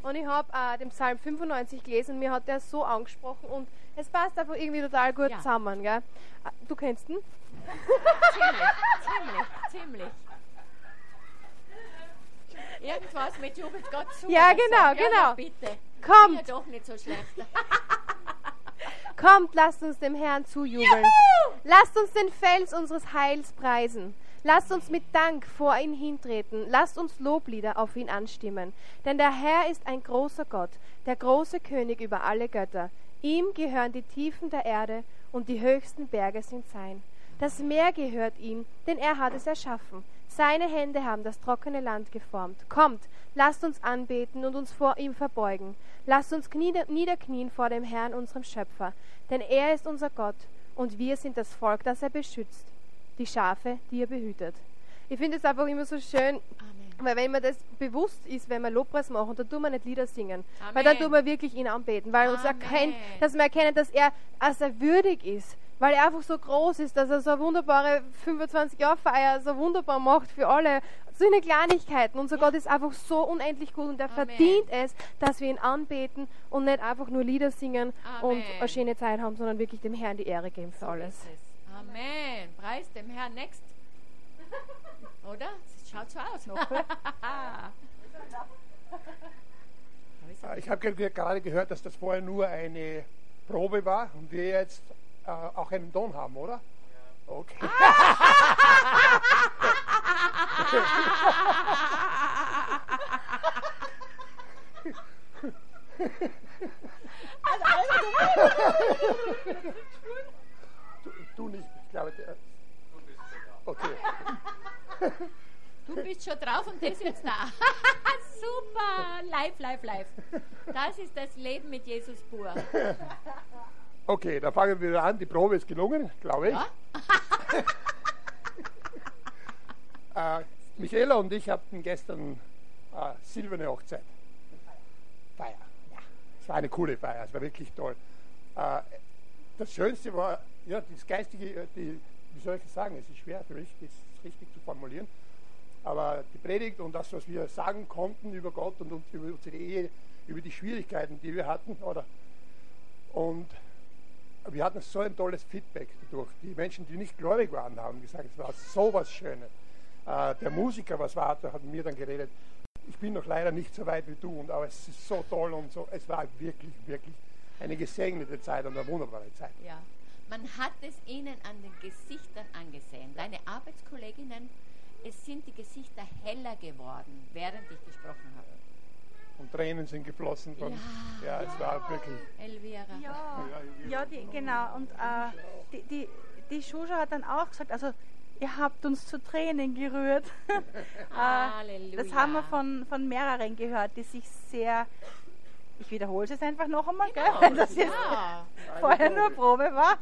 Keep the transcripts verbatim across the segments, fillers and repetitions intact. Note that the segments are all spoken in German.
Und ich habe äh, den Psalm fünfundneunzig gelesen und mir hat der so angesprochen und es passt einfach irgendwie total gut Ja. zusammen. Gell? Äh, Du kennst ihn? Ziemlich, ziemlich, ziemlich. Irgendwas mit jubelt Gott zu. Ja, oder so. genau, ja, genau. Ja, bitte. Kommt. Bin ja doch nicht so schlecht. Kommt, lasst uns dem Herrn zujubeln. Lasst uns den Fels unseres Heils preisen. Lasst uns mit Dank vor ihn hintreten. Lasst uns Loblieder auf ihn anstimmen. Denn der Herr ist ein großer Gott, der große König über alle Götter. Ihm gehören die Tiefen der Erde und die höchsten Berge sind sein. Das Meer gehört ihm, denn er hat es erschaffen. Seine Hände haben das trockene Land geformt. Kommt, lasst uns anbeten und uns vor ihm verbeugen. Lasst uns knie- niederknien vor dem Herrn, unserem Schöpfer. Denn er ist unser Gott und wir sind das Volk, das er beschützt. Die Schafe, die er behütet. Ich finde es einfach immer so schön, Amen. weil wenn man das bewusst ist, wenn wir Lobpreis machen, dann tun wir nicht Lieder singen. Amen. Weil dann tun wir wirklich ihn anbeten. Weil uns Amen. erkennt, dass wir erkennen, dass er, als er würdig ist. Weil er einfach so groß ist, dass er so eine wunderbare fünfundzwanzig Jahre Feier so wunderbar macht für alle. So eine Kleinigkeiten. Unser Gott ist einfach so unendlich gut und er Amen. verdient es, dass wir ihn anbeten und nicht einfach nur Lieder singen und Amen. eine schöne Zeit haben, sondern wirklich dem Herrn die Ehre geben für So alles. ist es. Amen. Preis dem Herrn. Next. Oder? Es schaut so aus noch. Äh, Ich habe ge- gerade gehört, dass das vorher nur eine Probe war und wir jetzt äh, auch einen Ton haben, oder? Okay. du, du nicht, ich glaube. Der, okay. Du bist schon drauf und das jetzt da. Super. Live, live, live. Das ist das Leben mit Jesus pur. Okay, dann fangen wir wieder an. Die Probe ist gelungen, glaube ich. Ja? Äh, Michaela und ich hatten gestern äh, silberne Hochzeit. Feier. Ja, es war eine coole Feier, es war wirklich toll. Äh, das Schönste war, ja, das Geistige, äh, die, wie soll ich sagen, es ist schwer für mich, das richtig zu formulieren, aber die Predigt und das, was wir sagen konnten über Gott und, und über unsere Ehe, über die Schwierigkeiten, die wir hatten, oder? Und wir hatten so ein tolles Feedback dadurch. Die Menschen, die nicht gläubig waren, haben gesagt, es war so was Schönes. Äh, der Musiker, was war, der hat mit mir dann geredet, ich bin noch leider nicht so weit wie du, und, aber es ist so toll und so. Es war wirklich, wirklich eine gesegnete Zeit und eine wunderbare Zeit. Ja. Man hat es ihnen an den Gesichtern angesehen. Deine Arbeitskolleginnen, es sind die Gesichter heller geworden, während ich gesprochen habe. Und Tränen sind geflossen. Von, ja. ja, es war wirklich. Elvira. Ja, ja die, genau. Und äh, die, die, die Shusha hat dann auch gesagt, also ihr habt uns zu Tränen gerührt. äh, Halleluja. das haben wir von, von mehreren gehört, die sich sehr, ich wiederhole es jetzt einfach noch einmal, Genau, gell, weil das jetzt ja. vorher nur Probe war.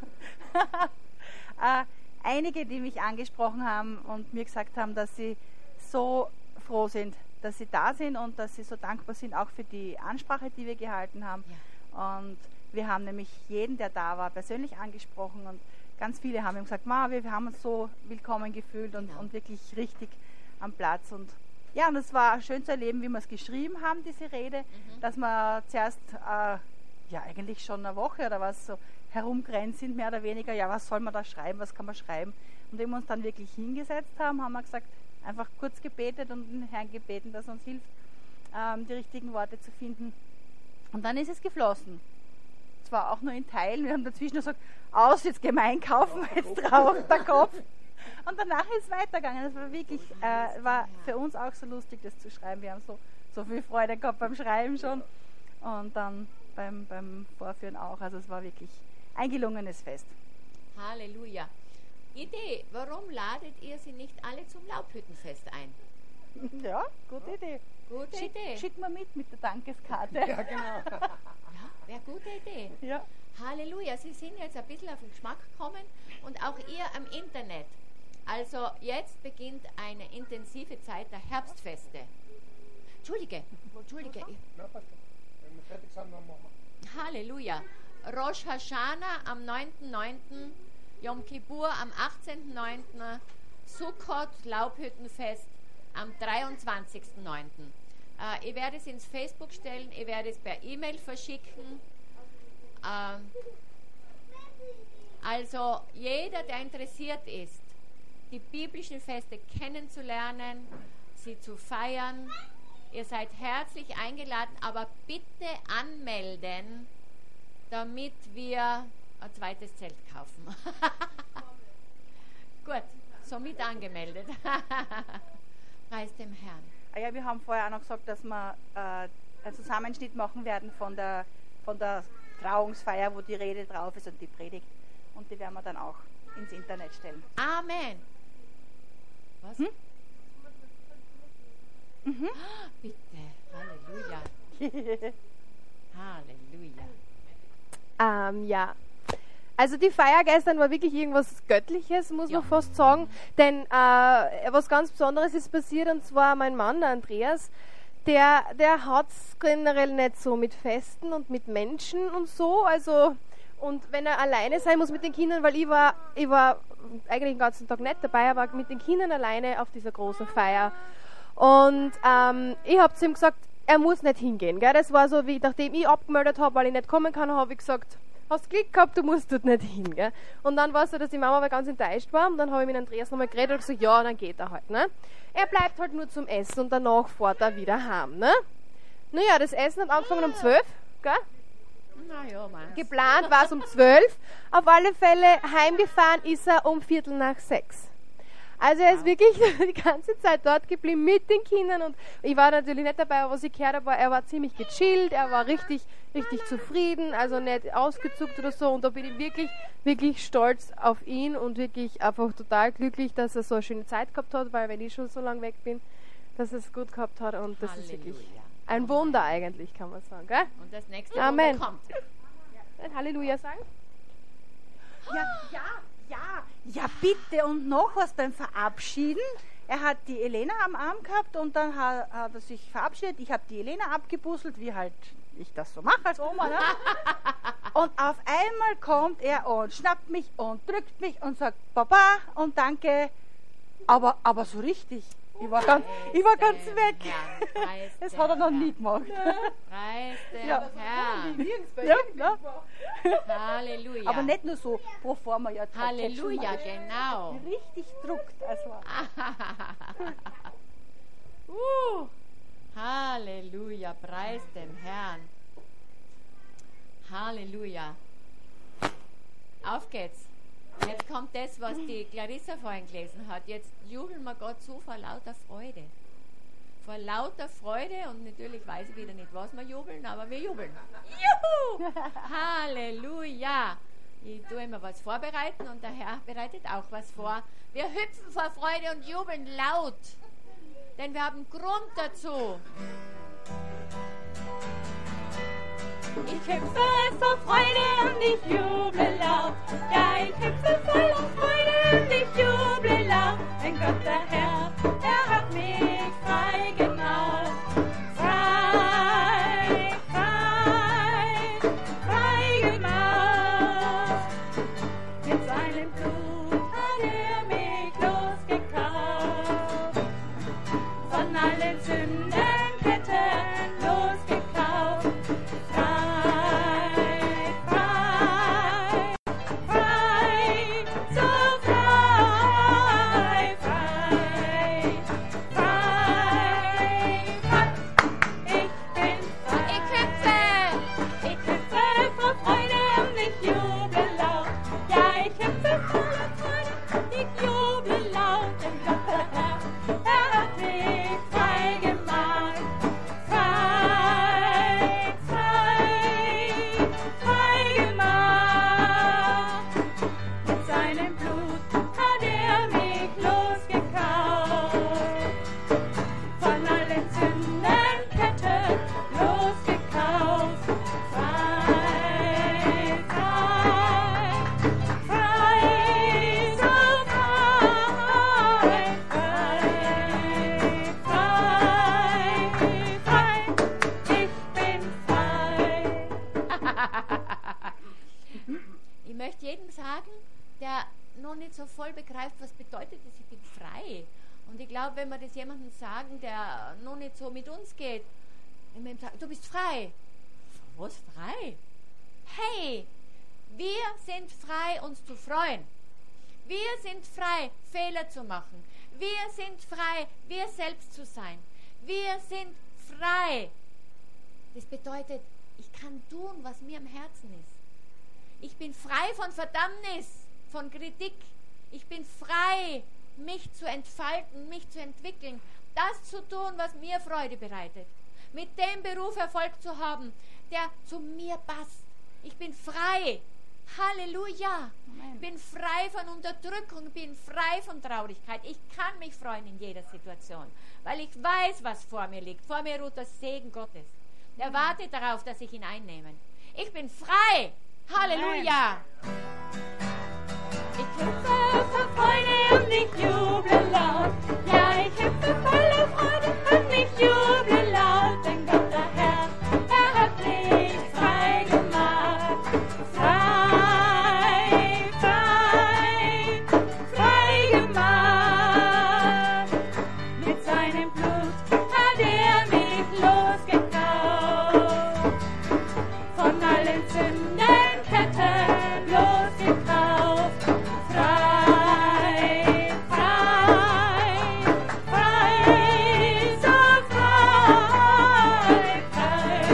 äh, einige, die mich angesprochen haben und mir gesagt haben, dass sie so froh sind, dass sie da sind und dass sie so dankbar sind, auch für die Ansprache, die wir gehalten haben. Ja. Und wir haben nämlich jeden, der da war, persönlich angesprochen und ganz viele haben ihm gesagt, Ma, wir, wir haben uns so willkommen gefühlt und, Genau. und wirklich richtig am Platz. Und ja, und es war schön zu erleben, wie wir es geschrieben haben, diese Rede, Mhm. dass wir zuerst, äh, ja eigentlich schon eine Woche oder was, so herumgerannt sind, mehr oder weniger, ja, was soll man da schreiben, was kann man schreiben? Und wenn wir uns dann wirklich hingesetzt haben, haben wir gesagt, einfach kurz gebetet und den Herrn gebeten, dass er uns hilft, ähm, die richtigen Worte zu finden. Und dann ist es geflossen. Zwar auch nur in Teilen, wir haben dazwischen gesagt, aus, jetzt gehen wir einkaufen, jetzt drauf der Kopf. Und danach ist es weitergegangen. Es war wirklich, äh, war für uns auch so lustig, das zu schreiben. Wir haben so, so viel Freude gehabt beim Schreiben schon und dann beim, beim Vorführen auch. Also es war wirklich ein gelungenes Fest. Halleluja. Idee, warum ladet ihr sie nicht alle zum Laubhüttenfest ein? Ja, gute Idee. Gute Schick, Idee. schick mal mit mit der Dankeskarte. Ja, genau. Ja, wäre gute Idee. Ja. Halleluja, Sie sind jetzt ein bisschen auf den Geschmack gekommen und auch ihr am Internet. Also jetzt beginnt eine intensive Zeit der Herbstfeste. Entschuldige, Entschuldige. ich- Na, passt schon. Wenn wir fertig sind, dann machen wir. Halleluja. Rosh Hashanah am neunten neunten, Yom Kippur am achtzehnten neunten, Sukkot Laubhüttenfest am dreiundzwanzigsten neunten Äh, ich werde es ins Facebook stellen, ich werde es per E-Mail verschicken. Ähm, also jeder, der interessiert ist, die biblischen Feste kennenzulernen, sie zu feiern, ihr seid herzlich eingeladen, aber bitte anmelden, damit wir ein zweites Zelt kaufen. Gut, somit angemeldet. Preis dem Herrn. Ah ja, wir haben vorher auch noch gesagt, dass wir äh, einen Zusammenschnitt machen werden von der, von der Trauungsfeier, wo die Rede drauf ist und die Predigt. Und die werden wir dann auch ins Internet stellen. Amen. Was? Hm? Mhm. Ah, bitte, Halleluja. Halleluja. Ähm, ja. Also die Feier gestern war wirklich irgendwas Göttliches, muss Ja. man fast sagen. Denn äh, was ganz Besonderes ist passiert, und zwar mein Mann, der Andreas, der, der hat es generell nicht so mit Festen und mit Menschen und so. Also, und wenn er alleine sein muss mit den Kindern, weil ich war, ich war eigentlich den ganzen Tag nicht dabei, aber mit den Kindern alleine auf dieser großen Feier. Und ähm, ich habe zu ihm gesagt, er muss nicht hingehen. Gell? Das war so, wie nachdem ich abgemeldet habe, weil ich nicht kommen kann, habe ich gesagt, hast Glück gehabt, du musst dort nicht hin. Gell? Und dann war es so, dass die Mama aber ganz enttäuscht war. Und dann habe ich mit Andreas nochmal geredet und gesagt, ja, dann geht er halt. Ne? Er bleibt halt nur zum Essen und danach fährt er wieder heim. Ne? Naja, das Essen hat angefangen um zwölf. Gell? Na ja, Mann. Geplant war es um zwölf. Auf alle Fälle heimgefahren ist er um Viertel nach sechs. Also er ist wirklich die ganze Zeit dort geblieben mit den Kindern und ich war natürlich nicht dabei, aber was ich gehört habe, war, er war ziemlich gechillt, er war richtig, richtig zufrieden, also nicht ausgezuckt oder so und da bin ich wirklich, wirklich stolz auf ihn und wirklich einfach total glücklich, dass er so eine schöne Zeit gehabt hat, weil wenn ich schon so lange weg bin, dass er es gut gehabt hat und das ist wirklich Halleluja. ein Wunder eigentlich, kann man sagen, gell? Und das nächste Amen. Wunder kommt. Ein Halleluja sagen? Ja, ja, ja, ja, bitte. Und noch was beim Verabschieden. Er hat die Elena am Arm gehabt und dann hat, hat er sich verabschiedet. Ich habe die Elena abgebusselt, wie halt ich das so mache als Oma. Ne? Und auf einmal kommt er und schnappt mich und drückt mich und sagt Papa und danke. Aber, aber so richtig. Ich war ganz, ich war ganz Preis weg. dem Herrn, preis Das dem hat er noch Herrn. nie gemacht. Preis dem Ja. Herrn. Ja, ja. Halleluja. Aber nicht nur so pro forma. Ja, Halleluja, genau. Richtig druckt. Also. uh, Halleluja, preis dem Herrn. Halleluja. Auf geht's. Jetzt kommt das, was die Clarissa vorhin gelesen hat. Jetzt jubeln wir Gott zu vor lauter Freude. Vor lauter Freude und natürlich weiß ich wieder nicht, was wir jubeln, aber wir jubeln. Juhu! Halleluja! Ich tue immer was vorbereiten und der Herr bereitet auch was vor. Wir hüpfen vor Freude und jubeln laut, denn wir haben Grund dazu. Ich hüpfe vor Freude und ich juble laut. Ja, ich hüpfe voller Freude und ich juble laut. Denn Gott der Herr, er hat mich frei gemacht. Frei, frei, frei gemacht. Mit seinem Blut hat er mich losgekauft. Von allen Sündenketten losgekauft. Frei, frei, frei, so frei, frei, frei, frei. Ich bin frei. Ich hüpfe! Ich hüpfe vor Freude und ich juble laut. Ja, ich hüpfe voller Freude, ich juble laut. Denn Gott der Herr, er hat mich frei gemacht. Frei, frei, frei gemacht. Mit seinem Blut hat er mich losgekauft. Von allen Sündenketten losgekauft. Frei, frei, frei, so frei, frei, frei, frei. Ich bin frei. Ich möchte jedem sagen, der noch nicht so voll begreift, was bedeutet es, ich bin frei. Und ich glaube, wenn wir das jemandem sagen, der noch nicht so mit uns geht, wenn wir ihm sagen, du bist frei. Was frei? Hey, wir sind frei, uns zu freuen. Wir sind frei, Fehler zu machen. Wir sind frei, wir selbst zu sein. Wir sind frei. Das bedeutet, ich kann tun, was mir am Herzen ist. Ich bin frei von Verdammnis, von Kritik. Ich bin frei, mich zu entfalten, mich zu entwickeln, das zu tun, was mir Freude bereitet. Mit dem Beruf Erfolg zu haben, der zu mir passt. Ich bin frei. Halleluja. Amen. Ich bin frei von Unterdrückung, bin frei von Traurigkeit. Ich kann mich freuen in jeder Situation, weil ich weiß, was vor mir liegt. Vor mir ruht das Segen Gottes. Er wartet darauf, dass ich ihn einnehme. Ich bin frei. Halleluja. Ich hüpfe vor Freude und ich juble laut. Ja, ich hüpfe voller Freude und ich juble laut. Denn Gott der Herr, er hat mich frei gemacht. Frei, frei, frei gemacht. Mit seinem Blut hat er mich losgekauft. Von allen Sündenketten losgekauft. Frei, frei, frei, so frei, frei,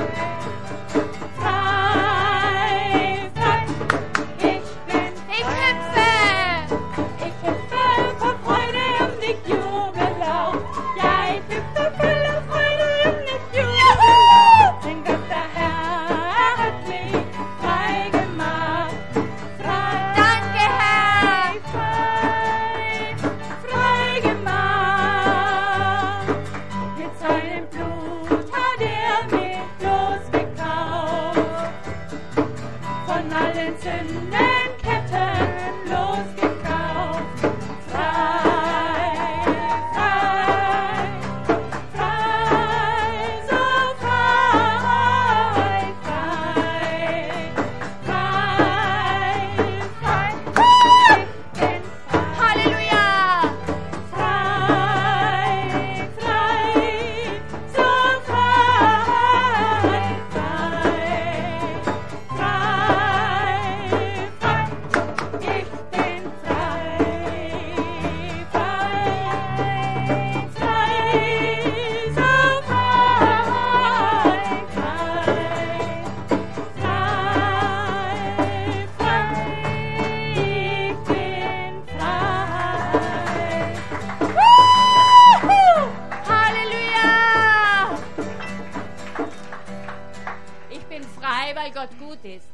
frei, frei. Ich bin, Ich hüpfe. ich hüpfe vor Freude und ich jubel laut. Ja, ich hüpfe voller Freude und ich jubel laut. Denn Gott der Herr hat mich frei gemacht. Frei, Danke, Herr. frei, frei gemacht. Mit seinem Blut hat er mich losgekauft. Von allen Sündenketten losgekauft. Frei, frei, frei, so frei, frei, frei, frei. Ich bin frei. Halleluja. Frei, frei, so frei, frei, frei, frei. Ich bin frei, frei, frei, so frei, frei, frei, frei. Ich bin frei. Wuhu! Halleluja! Ich bin frei, weil Gott gut ist.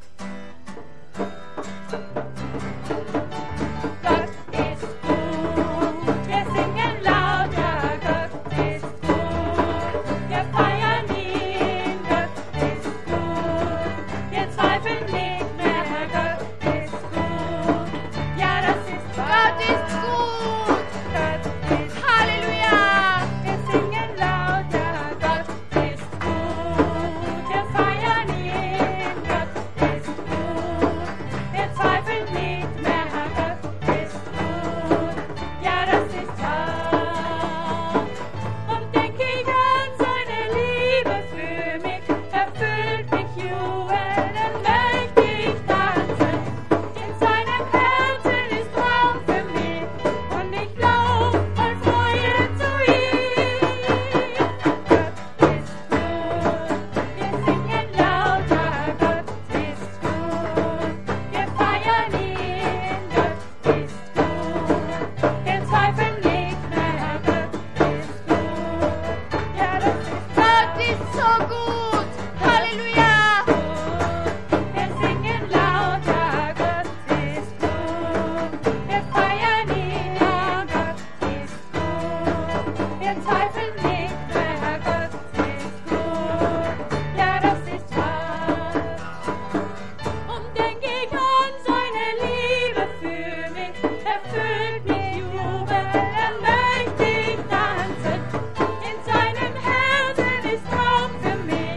Gott ist gut, wir singen laut, ja, Gott ist gut, wir feiern ihn, Gott ist gut, wir zweifeln nicht mehr, Gott ist gut, ja, das ist Gott ist gut. Gott ist Halleluja! wir singen laut, ja, Gott ist gut, wir feiern ihn, Gott ist gut, wir zweifeln nicht mehr, Gott ist gut, ja, das ist wahr. Und denke ich an seine Liebe für mich, erfüllt mich jubeln, möchte ich tanzen. In seinem Herzen ist Raum für mich und ich lauf voll Freude zu ihm. Gott ist gut, wir singen laut, ja, Gott ist gut, wir feiern ihn, Gott ist gut, wir zweifeln nicht mehr, Gott ist gut, ja, das ist Gott ist so gut. Halleluja! wir singen laut, ja, Gott ist gut. Wir feiern ihn, ja, Gott ist gut. Wir zweifeln nicht mehr, Gott ist gut. Ja, das ist wahr. Und denk ich an seine Liebe für mich, erfüllt mich jubeln, möchte ich tanzen. In seinem Herzen ist Raum für mich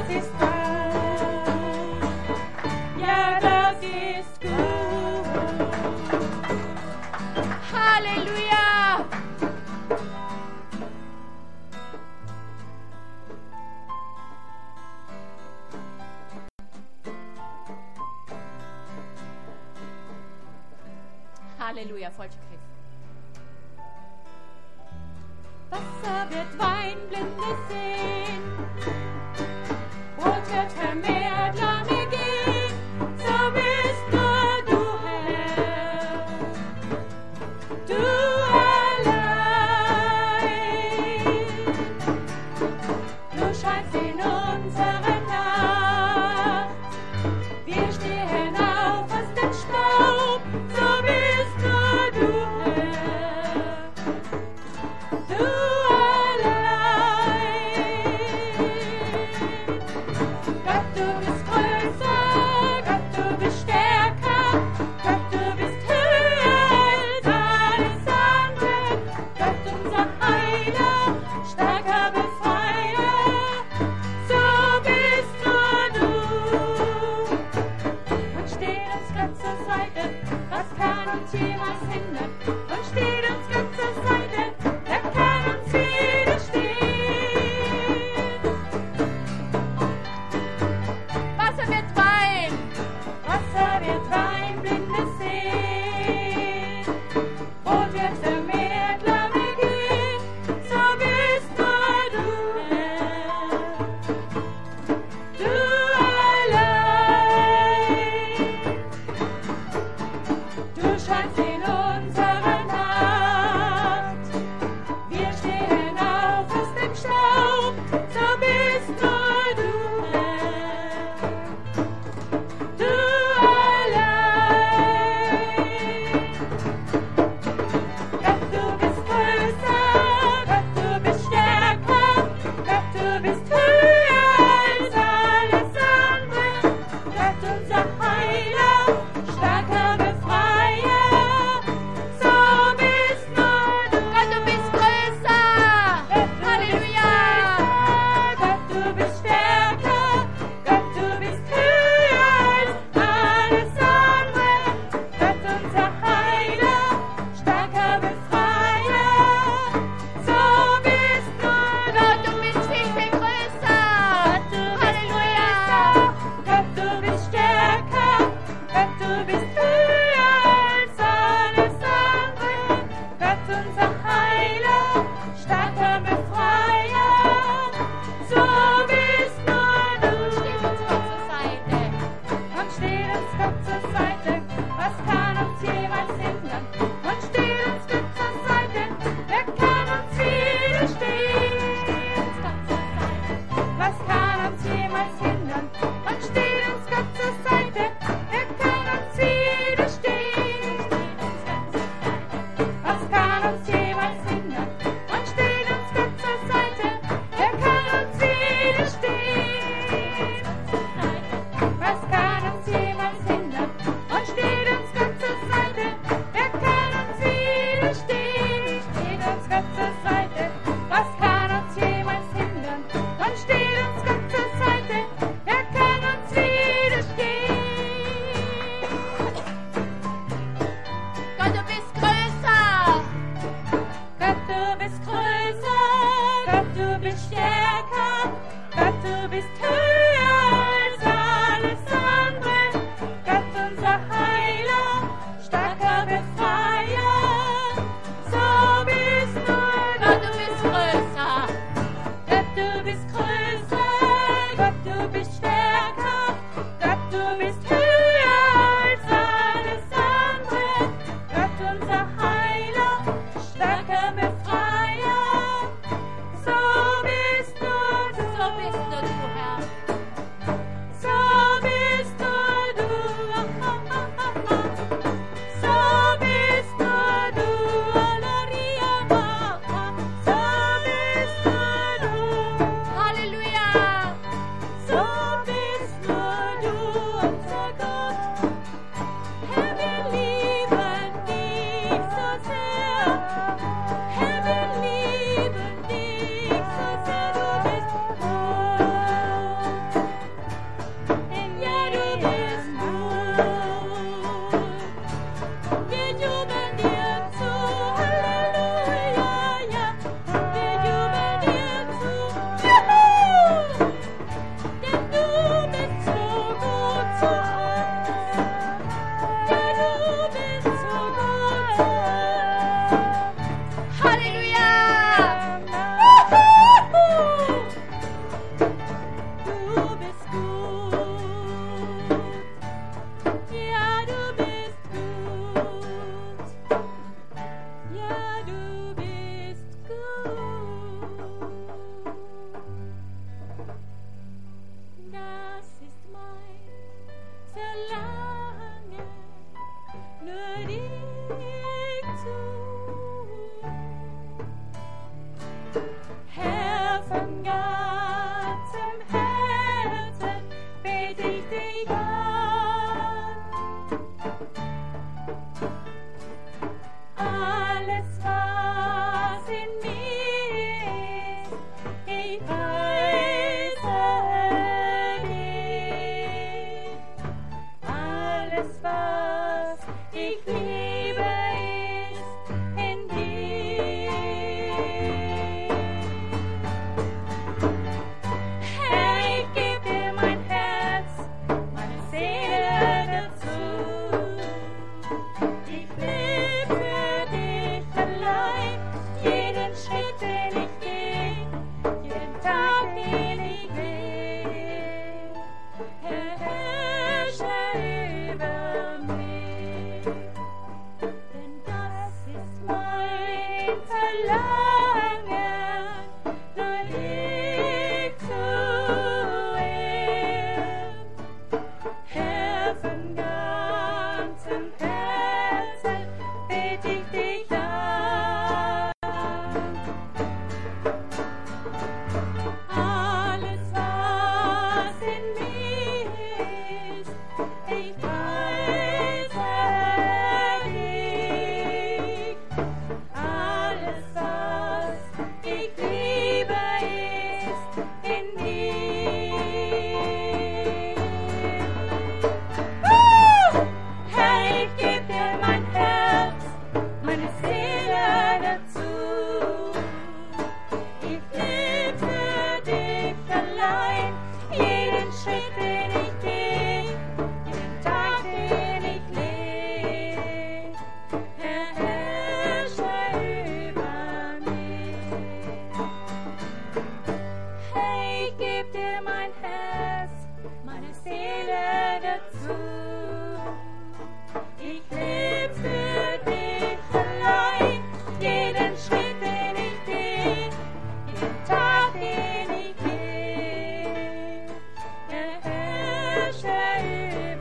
ist wahr. Ja, das ist gut. Halleluja! Halleluja, falscher Griff. Wasser wird Wein, Blinde sehen. Brot wird vermehrt, Lahme gehen. So bist nur du Herr. Du allein. Du scheinst in unserer Nacht. Wir stehen auf aus dem Staub. So bist nur du Herr. Du Gott, du bist größer, Gott, du bist stärker, Gott, du bist höher als alles andere, Gott, unser Heiler, starker Befreier, so bist nur du. Und steht uns Gott zur Seite, was kann uns jemals hindern? Und steht uns Gott zur Seite, wer kann uns widerstehen? Wasser wird Wein. Wasser wird Wein, Blinde sehen. Brot wird vermehrt, Lahme gehen. So bist nur du Herr. Du allein. Du scheinst in unserer Nacht. Wir stehen auf aus dem Staub. So bist nur du Herr. Du allein. Gott, du bist größer, Gott, du bist stärker, Gott, du bist höher als alles andere, Gott, unser Heiler, starker Befreier, so bist nur du. Gott, du bist größer. Halleluja. Gott, du bist stärker, Gott, du bist höher als alles andere, Gott, unser Heiler, starker Befreier, so bist nur du. Gott, du bist viel, viel größer. Halleluja. Gott, du bist stärker, Gott, du bist höher als alles andere, Gott, unser Heiler, starker Befreier, so bist nur du. Steht uns Gott zur Seite. Und steht uns Gott zur Seite, was kann uns jemals hindern? Und steht uns Gott zur Seite, wer kann uns widerstehen? Was kann uns jemals hindern? Und steht uns Gott zur Seite, wer kann uns widerstehen? Was kann uns jemals hindern? Und steht uns Gott zur Seite, wer kann uns widerstehen? Was kann uns jemals hindern? Und steht uns Gott zur Seite, wer kann uns widerstehen? Steht uns Gott zur Seite, was kann uns jemals hindern? Und steht uns Gott zur Seite, wer kann uns widerstehen? Gott, du bist größer. Gott, du bist größer, Gott, du bist stärker, Gott, du bist höher als alles andere, Gott, unser Heiler, starker Befreier, so bist nur du. Gott, du bist größer. Gott, du bist größer, Gott, du bist stärker, Gott, du bist höher als alles andere, Gott, unser Heiler, starker Befreier, so bist nur du. So bist nur du, Herr. So bist nur du. So bist nur du. Alleluia. So bist nur du. Halleluja. So bist nur du, unser Gott. Herr, wir lieben dich so sehr. Herr, wir lieben dich so sehr. Du bist gut.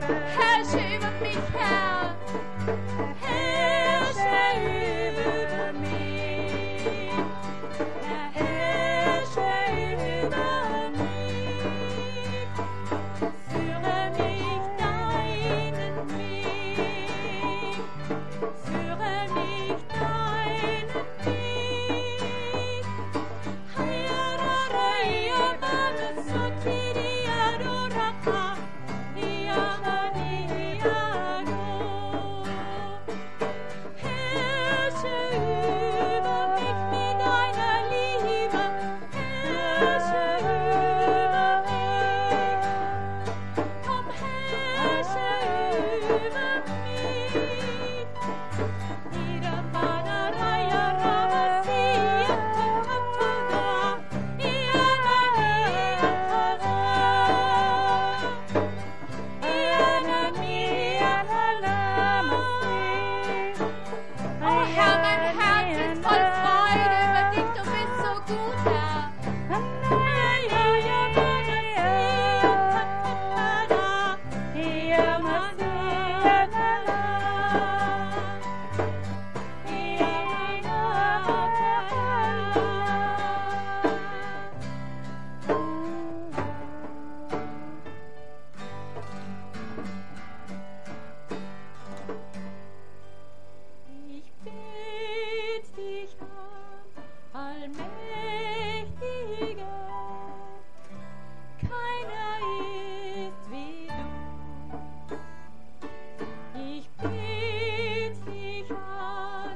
Herrsche über mich, Herr. Herrsche über mich. Herr, herrsche über mich. Führe mich deinen Weg. Führe mich deinen Weg. Hayararaya Bamasutiri Aruraka. Yamaniyago. Herrsche über mich mit deiner Liebe. Herrsche über mich. Komm, herrsche über mich. Niramanaraya Ramasiya Tatuna. Yananiyakara. Oh Herr, mein Herz ist voll Freude über dich, du bist so gut, Herr. Ich bet dich an, Allmächtiger, keiner ist wie du. Ich bet dich an,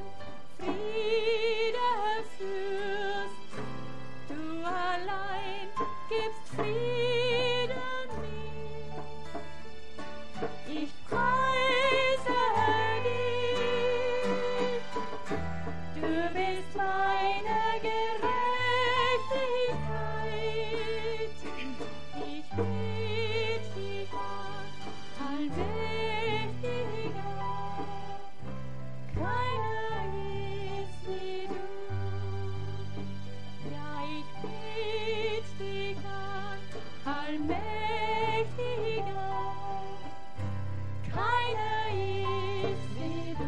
Friedefürst, du allein gibst Frieden mir. Ich preise dich, du bist meine Gerechtigkeit. Ich bet dich an, Allmächtiger, keiner ist wie du. Ja, ich bet dich an, Allmächtiger, keiner ist wie du.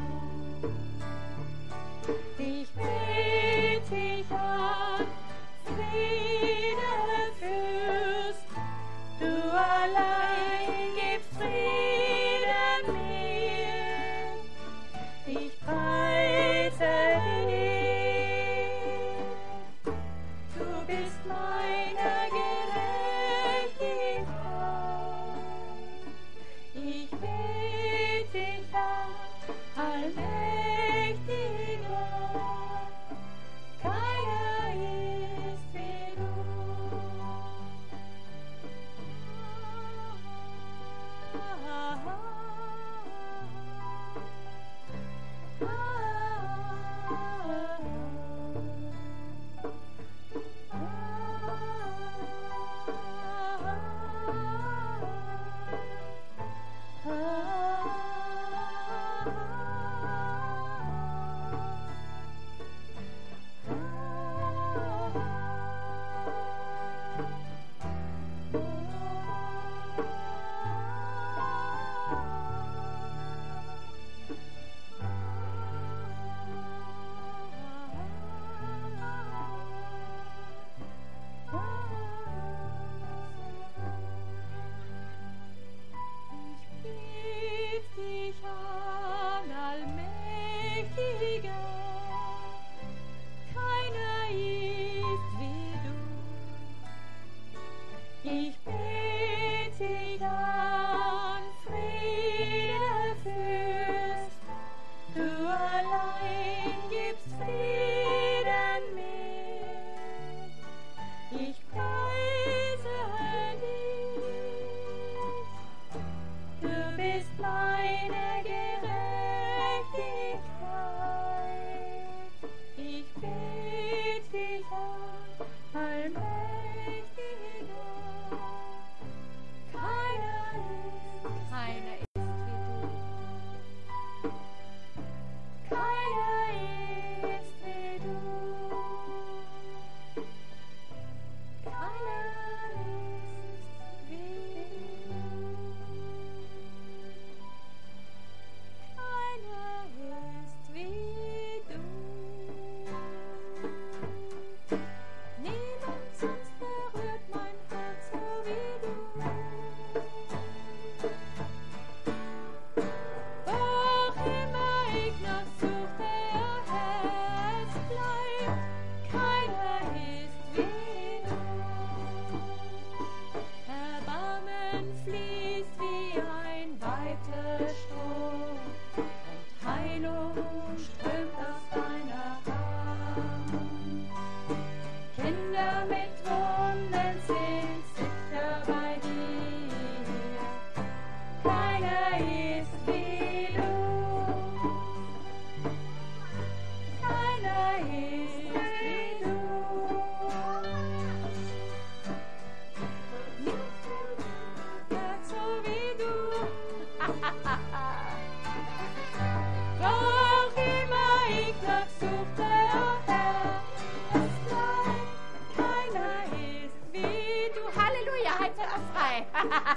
Ich bet dich an, Friedefürst, du allein gibst Frieden mir. Ich preise dich, du bist meine Gerechtigkeit. Hi.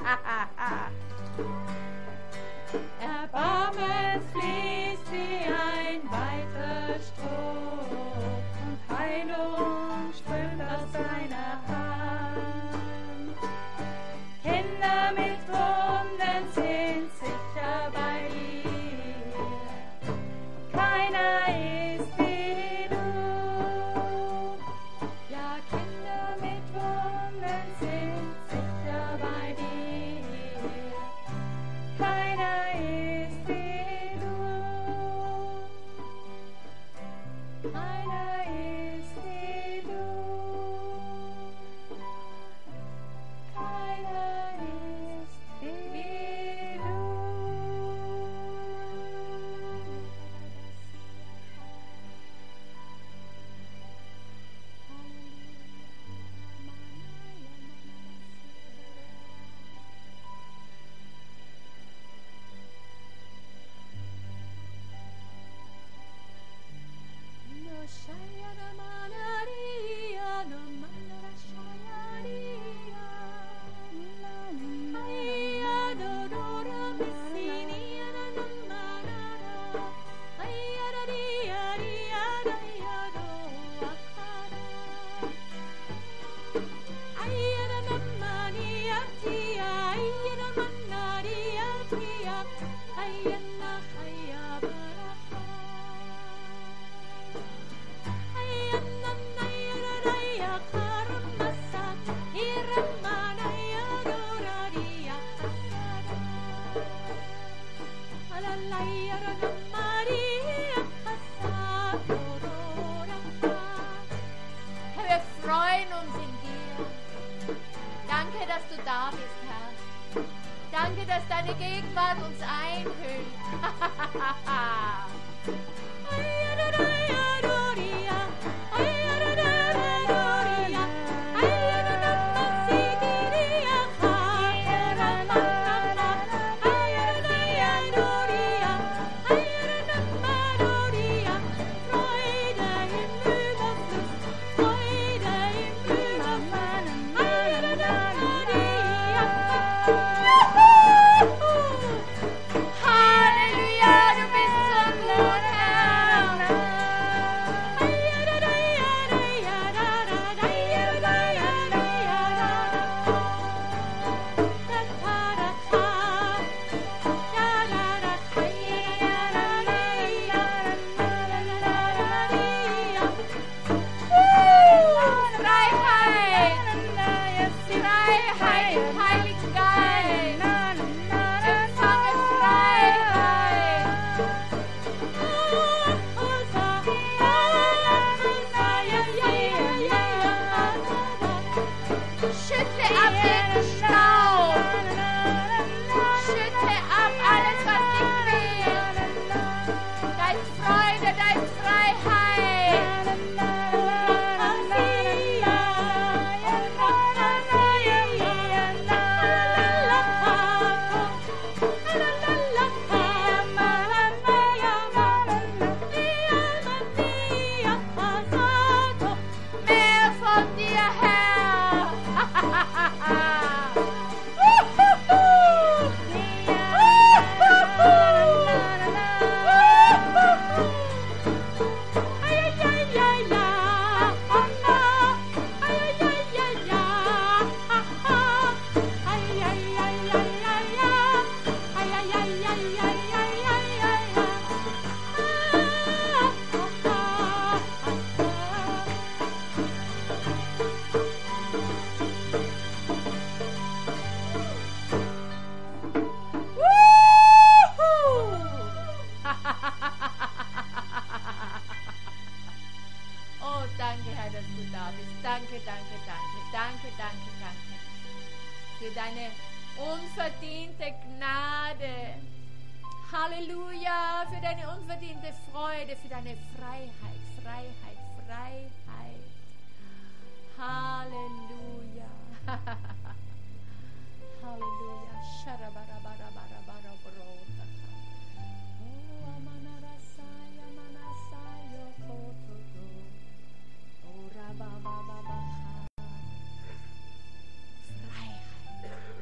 Erbarmen fließt wie ein weiter Strom und Heilung strömt aus seiner Hand. Kinder mit Wunden sind sicher bei dir. Keiner ist wie du. Ja, Kinder mit Wunden sind sicher bei dir. Keiner ist wie du. Keiner ist wie du. Keiner ist wie du. No shaya na manaria, no manara shayaria. Aya dorora messinia na na manara. Aya da dia dia dia do akara. Aya na na mania tia, aya na manaria tia, aya na haya baraha. Wir freuen uns in dir. Danke, dass du da bist, Herr. Danke, dass deine Gegenwart uns einhüllt. Halleluja, du bist so gut, Herr. Freiheit, Freiheit im Heiligen Geist. Empfange Freiheit. Schüttle ab den Staub. Schüttle ab alles, was nicht will. Da ist Freude, da ist Freiheit. Mehr von dir, Herr. Oh, danke, Herr, dass du da bist. Danke, danke, danke, danke, danke, danke. Für deine unverdiente Gnade. Halleluja, für deine unverdiente Freude, für deine Freiheit, Freiheit, Freiheit. Halleluja. Halleluja. Sharabarabarabarabarabrota. Oh, amanarasaya, manasaya, kototo. Oh, rababababaha. Freiheit.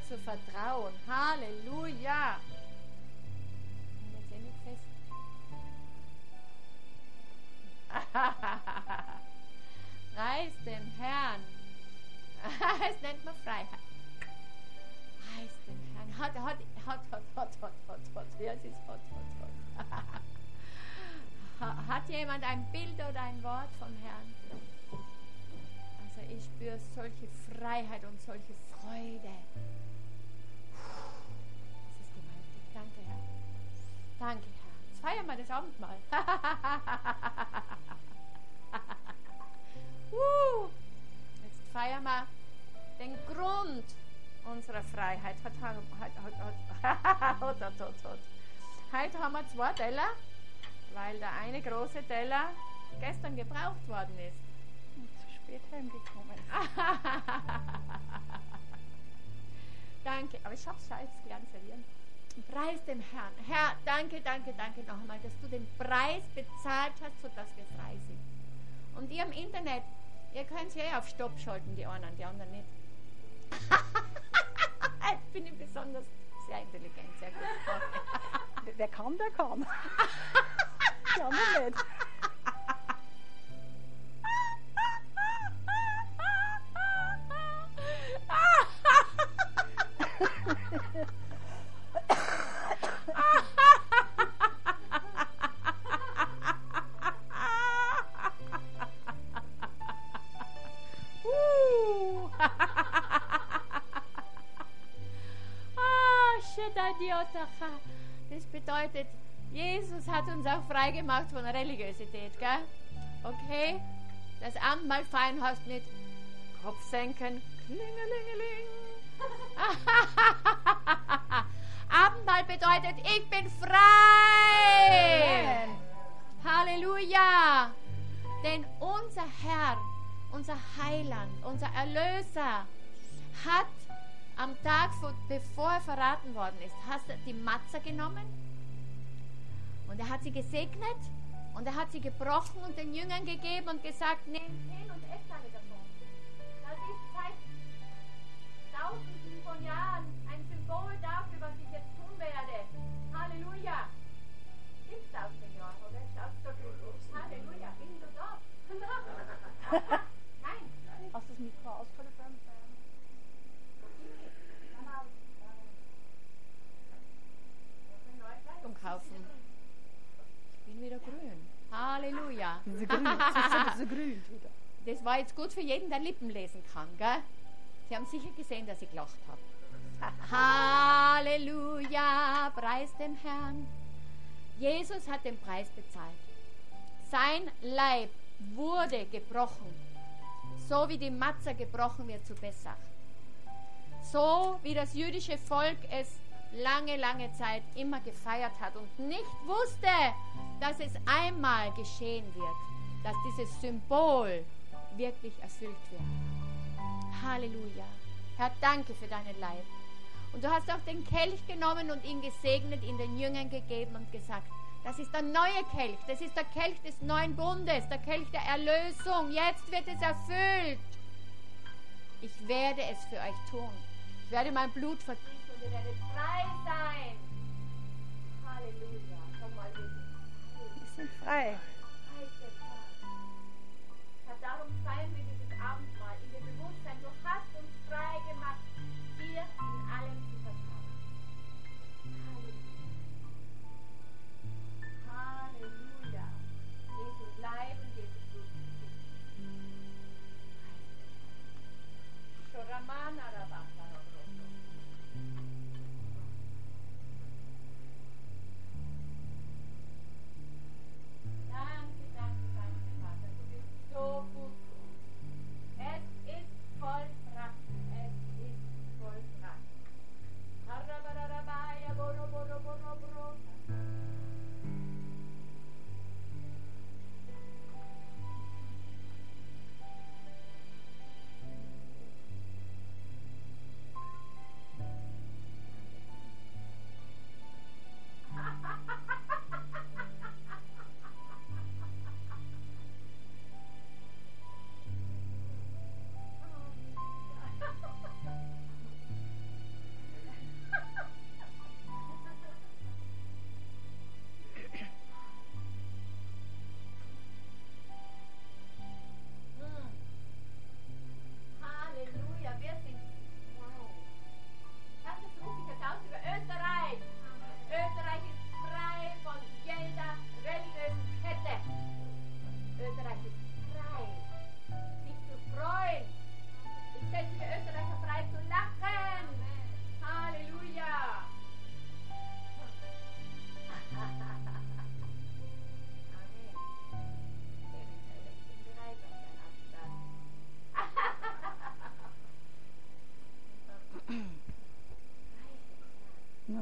zu vertrauen. Halleluja. Jetzt eh nicht fest. Preis dem Herrn. Es nennt man Freiheit. Preis dem Herrn. Hat, hat, hat, hat, hat, hat, hat, hat. Ja, es ist hot, hot, hot. Hat jemand ein Bild oder ein Wort vom Herrn? Also ich spüre solche Freiheit und solche Freude. Das ist gewaltig. Danke, Herr. Danke, Herr. Jetzt feiern wir das Abendmahl. uh, jetzt feiern wir den Grund unserer Freiheit. Hat, hat, hat, hat, hat, hat, hat, hat. Heute haben wir zwei Teller, weil der eine große Teller gestern gebraucht worden ist. Und zu spät heimgekommen. Danke, aber ich habe es jetzt gelernt servieren. Preis dem Herrn. Herr, danke, danke, danke noch einmal, dass du den Preis bezahlt hast, sodass wir frei sind. Und ihr im Internet, ihr könnt ja eh auf Stopp schalten, die einen, die anderen nicht. Jetzt bin ich besonders sehr intelligent, sehr gut. Wer kann, der kann. Die anderen nicht. Das bedeutet, Jesus hat uns auch frei gemacht von Religiosität, gell? Okay? Das Abendmahl feiern heißt nicht Kopf senken, klingelingeling. Abendmahl bedeutet, ich bin frei. Amen. Halleluja. Denn unser Herr, unser Heiland, unser Erlöser hat am Tag, bevor er verraten worden ist, hast du die Matze genommen und er hat sie gesegnet und er hat sie gebrochen und den Jüngern gegeben und gesagt, nehmt hin und esst alle davon. Das ist seit tausenden von Jahren ein Symbol dafür, was ich jetzt tun werde. Halleluja. Gibt's tausende Jahre, oder? Schaust du glücklich? Halleluja. Bist du da? Nein. Hast du das Mikro ausgeschaltet? Kaufen. Ich bin wieder grün. Halleluja. Sie grünt, sie grünt wieder. Das war jetzt gut für jeden, der Lippen lesen kann, gell? Sie haben sicher gesehen, dass ich gelacht habe. Halleluja, preis dem Herrn. Jesus hat den Preis bezahlt. Sein Leib wurde gebrochen, so wie die Matze gebrochen wird zu Pessach. So wie das jüdische Volk es lange, lange Zeit immer gefeiert hat und nicht wusste, dass es einmal geschehen wird, dass dieses Symbol wirklich erfüllt wird. Halleluja. Herr, danke für deinen Leib. Und du hast auch den Kelch genommen und ihn gesegnet, ihn den Jüngern gegeben und gesagt, das ist der neue Kelch, das ist der Kelch des neuen Bundes, der Kelch der Erlösung. Jetzt wird es erfüllt. Ich werde es für euch tun. Ich werde mein Blut vergießen. Und ihr werdet frei sein. Halleluja. Komm mal mit. Wir sind frei. Preis dem Herrn. Herr, darum feiern wir dieses Abendmahl in dem Bewusstsein, du hast uns frei gemacht, dir in allem zu vertrauen. Halleluja. Halleluja. Jesus Leib und Jesus Blut. Shoramana Rabaka. So gut. Es ist vollbracht. Es ist vollbracht. Harabarabaya, boro, boro, boro, boro.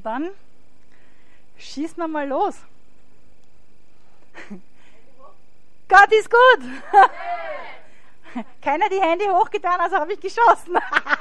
dann schießen wir mal los. Gott ist gut. Keiner die Hände hochgetan, also habe ich geschossen.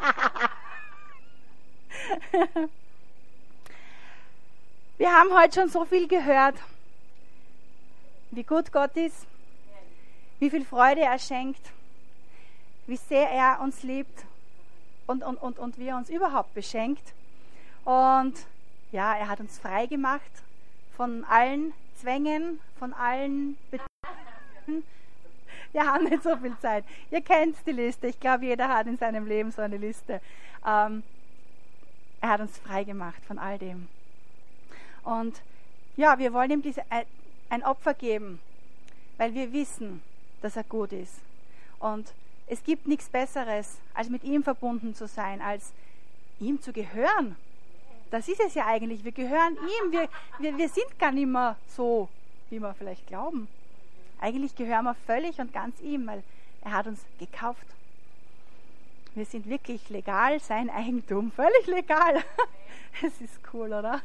Wir haben heute schon so viel gehört, wie gut Gott ist, wie viel Freude er schenkt, wie sehr er uns liebt und, und, und, und wie er uns überhaupt beschenkt. Und ja, er hat uns frei gemacht von allen Zwängen, von allen Bedingungen. Wir haben nicht so viel Zeit. Ihr kennt die Liste. Ich glaube, jeder hat in seinem Leben so eine Liste. Ähm, er hat uns frei gemacht von all dem. Und ja, wir wollen ihm diese, ein Opfer geben, weil wir wissen, dass er gut ist. Und es gibt nichts Besseres, als mit ihm verbunden zu sein, als ihm zu gehören. Das ist es ja eigentlich. Wir gehören ihm. Wir, wir, wir sind gar nicht mehr so, wie wir vielleicht glauben. Eigentlich gehören wir völlig und ganz ihm, weil er hat uns gekauft. Wir sind wirklich legal, sein Eigentum. Völlig legal. Es ist cool, oder?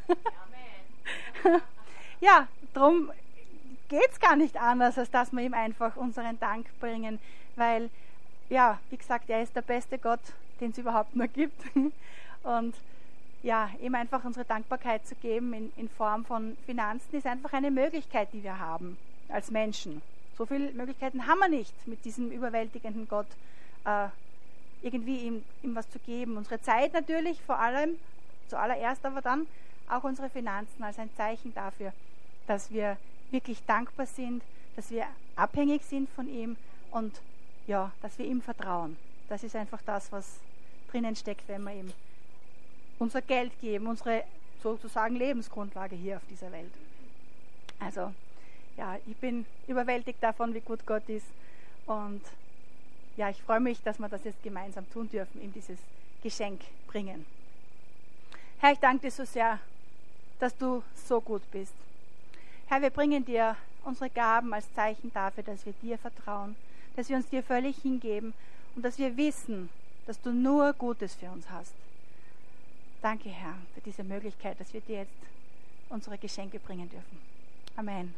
Ja, darum geht es gar nicht anders, als dass wir ihm einfach unseren Dank bringen, weil, ja, wie gesagt, er ist der beste Gott, den es überhaupt nur gibt. Und ja, ihm einfach unsere Dankbarkeit zu geben in, in Form von Finanzen ist einfach eine Möglichkeit, die wir haben als Menschen. So viele Möglichkeiten haben wir nicht, mit diesem überwältigenden Gott äh, irgendwie ihm, ihm was zu geben. Unsere Zeit natürlich, vor allem, zuallererst aber dann auch unsere Finanzen als ein Zeichen dafür, dass wir wirklich dankbar sind, dass wir abhängig sind von ihm und ja, dass wir ihm vertrauen. Das ist einfach das, was drinnen steckt, wenn wir ihm unser Geld geben, unsere sozusagen Lebensgrundlage hier auf dieser Welt. Also, ja, ich bin überwältigt davon, wie gut Gott ist. Und ja, ich freue mich, dass wir das jetzt gemeinsam tun dürfen, ihm dieses Geschenk bringen. Herr, ich danke dir so sehr, dass du so gut bist. Herr, wir bringen dir unsere Gaben als Zeichen dafür, dass wir dir vertrauen, dass wir uns dir völlig hingeben und dass wir wissen, dass du nur Gutes für uns hast. Danke, Herr, für diese Möglichkeit, dass wir dir jetzt unsere Geschenke bringen dürfen. Amen.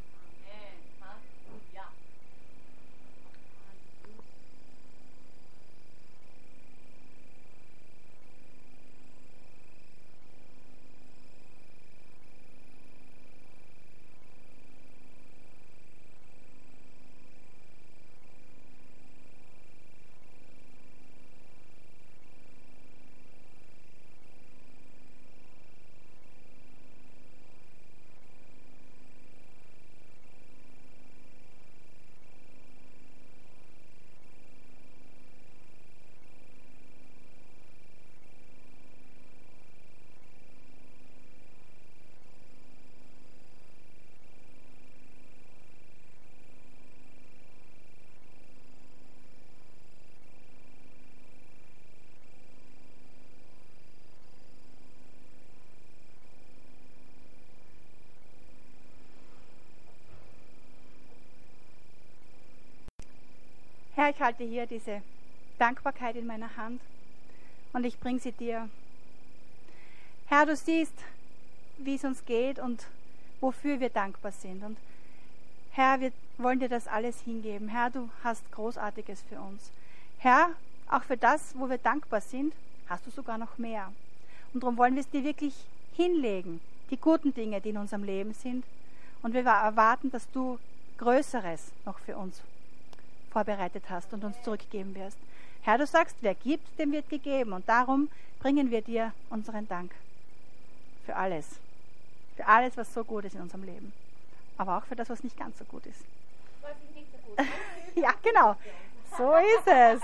Herr, ich halte hier diese Dankbarkeit in meiner Hand und ich bringe sie dir. Herr, du siehst, wie es uns geht und wofür wir dankbar sind. Und Herr, wir wollen dir das alles hingeben. Herr, du hast Großartiges für uns. Herr, auch für das, wo wir dankbar sind, hast du sogar noch mehr. Und darum wollen wir es dir wirklich hinlegen, die guten Dinge, die in unserem Leben sind. Und wir erwarten, dass du Größeres noch für uns vorbereitet hast und uns zurückgeben wirst. Herr, du sagst, wer gibt, dem wird gegeben. Und darum bringen wir dir unseren Dank für alles. Für alles, was so gut ist in unserem Leben. Aber auch für das, was nicht ganz so gut ist. Was ist nicht so gut? Ja, genau. So ist es.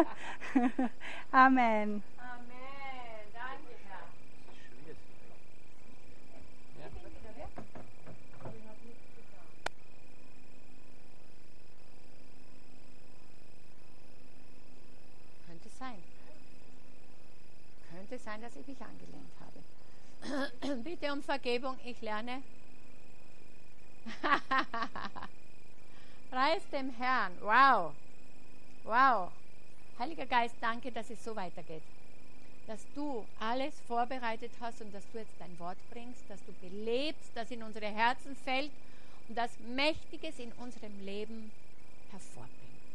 Amen. Amen. Danke, Herr. Könnte sein. Könnte sein, dass ich mich angelehnt habe. Bitte um Vergebung, ich lerne. Preis dem Herrn. Wow. Wow. Heiliger Geist, danke, dass es so weitergeht. dass du alles vorbereitet hast und dass du jetzt dein Wort bringst, dass du belebst, das in unsere Herzen fällt und das Mächtiges in unserem Leben hervorbringt.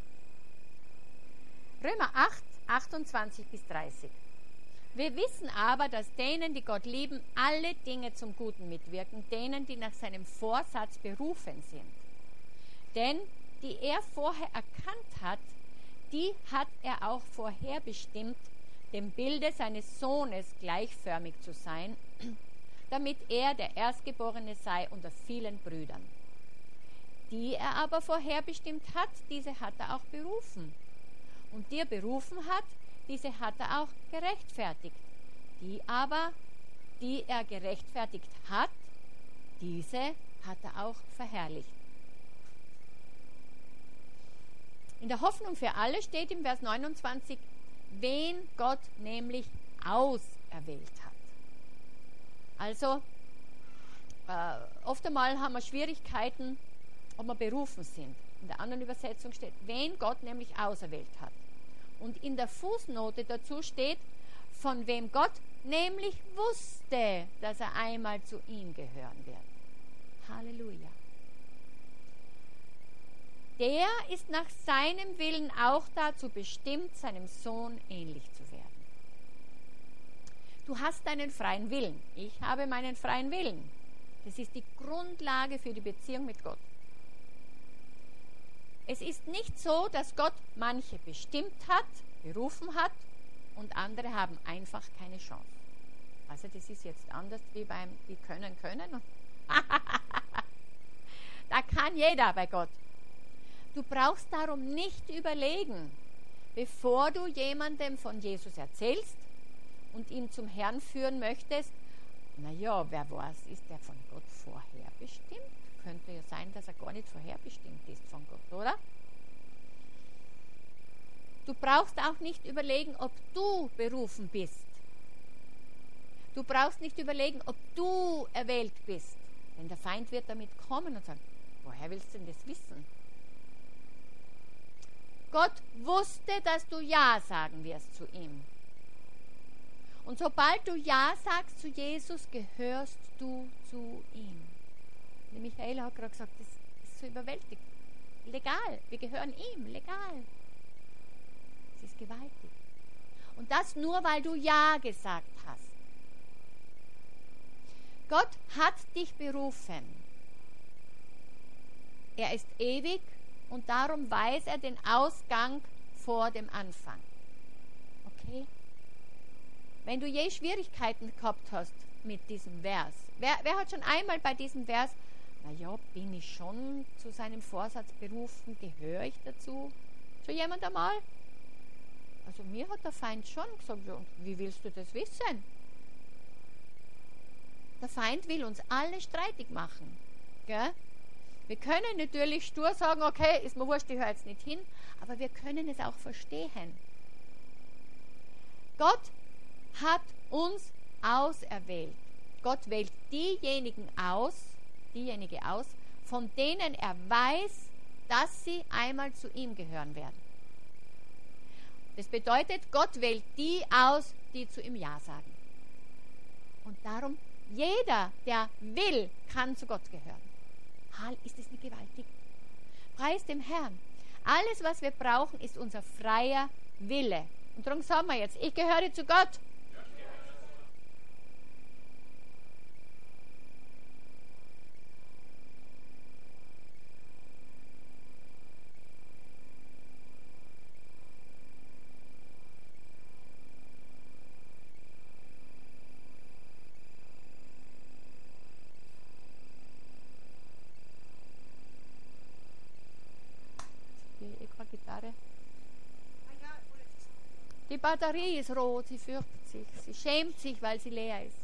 Römer acht, achtundzwanzig bis dreißig. Wir wissen aber, dass denen, die Gott lieben, alle Dinge zum Guten mitwirken, denen, die nach seinem Vorsatz berufen sind. Denn die er vorher erkannt hat, die hat er auch vorherbestimmt, dem Bilde seines Sohnes gleichförmig zu sein, damit er der Erstgeborene sei unter vielen Brüdern. Die er aber vorherbestimmt hat, diese hat er auch berufen. Und die er berufen hat, diese hat er auch gerechtfertigt. Die aber, die er gerechtfertigt hat, diese hat er auch verherrlicht. In der Hoffnung für alle steht im Vers neunundzwanzig, wen Gott nämlich auserwählt hat. Also, äh, oft einmal haben wir Schwierigkeiten, ob wir berufen sind. In der anderen Übersetzung steht, wen Gott nämlich auserwählt hat. Und in der Fußnote dazu steht, von wem Gott nämlich wusste, dass er einmal zu ihm gehören wird. Halleluja. Der ist nach seinem Willen auch dazu bestimmt, seinem Sohn ähnlich zu werden. Du hast deinen freien Willen. Ich habe meinen freien Willen. Das ist die Grundlage für die Beziehung mit Gott. Es ist nicht so, dass Gott manche bestimmt hat, berufen hat und andere haben einfach keine Chance. Also das ist jetzt anders wie beim wie können können. Da kann jeder bei Gott. Du brauchst darum nicht überlegen, bevor du jemandem von Jesus erzählst und ihn zum Herrn führen möchtest. Naja, wer weiß, ist der von Gott vorherbestimmt? Könnte ja sein, dass er gar nicht vorherbestimmt ist von Gott, oder? Du brauchst auch nicht überlegen, ob du berufen bist. Du brauchst nicht überlegen, ob du erwählt bist. Denn der Feind wird damit kommen und sagen, woher willst du denn das wissen? Gott wusste, dass du Ja sagen wirst zu ihm. Und sobald du Ja sagst zu Jesus, gehörst du zu ihm. Der Michael hat gerade gesagt, das ist so überwältigend. Legal, wir gehören ihm, legal. Es ist gewaltig. Und das nur, weil du Ja gesagt hast. Gott hat dich berufen. Er ist ewig und darum weiß er den Ausgang vor dem Anfang. Okay? Wenn du je Schwierigkeiten gehabt hast mit diesem Vers, wer, wer hat schon einmal bei diesem Vers, naja, bin ich schon zu seinem Vorsatz berufen, gehöre ich dazu? Schon jemand einmal? Also mir hat der Feind schon gesagt, und wie willst du das wissen? Der Feind will uns alle streitig machen. Gell? Wir können natürlich stur sagen, okay, ist mir wurscht, ich höre jetzt nicht hin, aber wir können es auch verstehen. Gott hat uns auserwählt. Gott wählt diejenigen aus, diejenige aus, von denen er weiß, dass sie einmal zu ihm gehören werden. Das bedeutet, Gott wählt die aus, die zu ihm Ja sagen. Und darum, jeder, der will, kann zu Gott gehören. Hall, ist das nicht gewaltig? Preis dem Herrn. Alles, was wir brauchen, ist unser freier Wille. Und darum sagen wir jetzt, ich gehöre zu Gott. Gitarre. Die Batterie ist rot, sie fürchtet sich. Sie schämt sich, weil sie leer ist.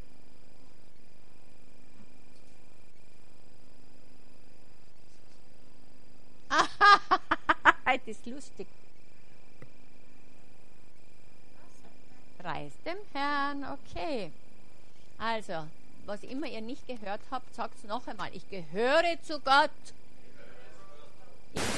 Das ist lustig. Preis dem Herrn, okay. Also, was immer ihr nicht gehört habt, sagt es noch einmal. Ich gehöre zu Gott.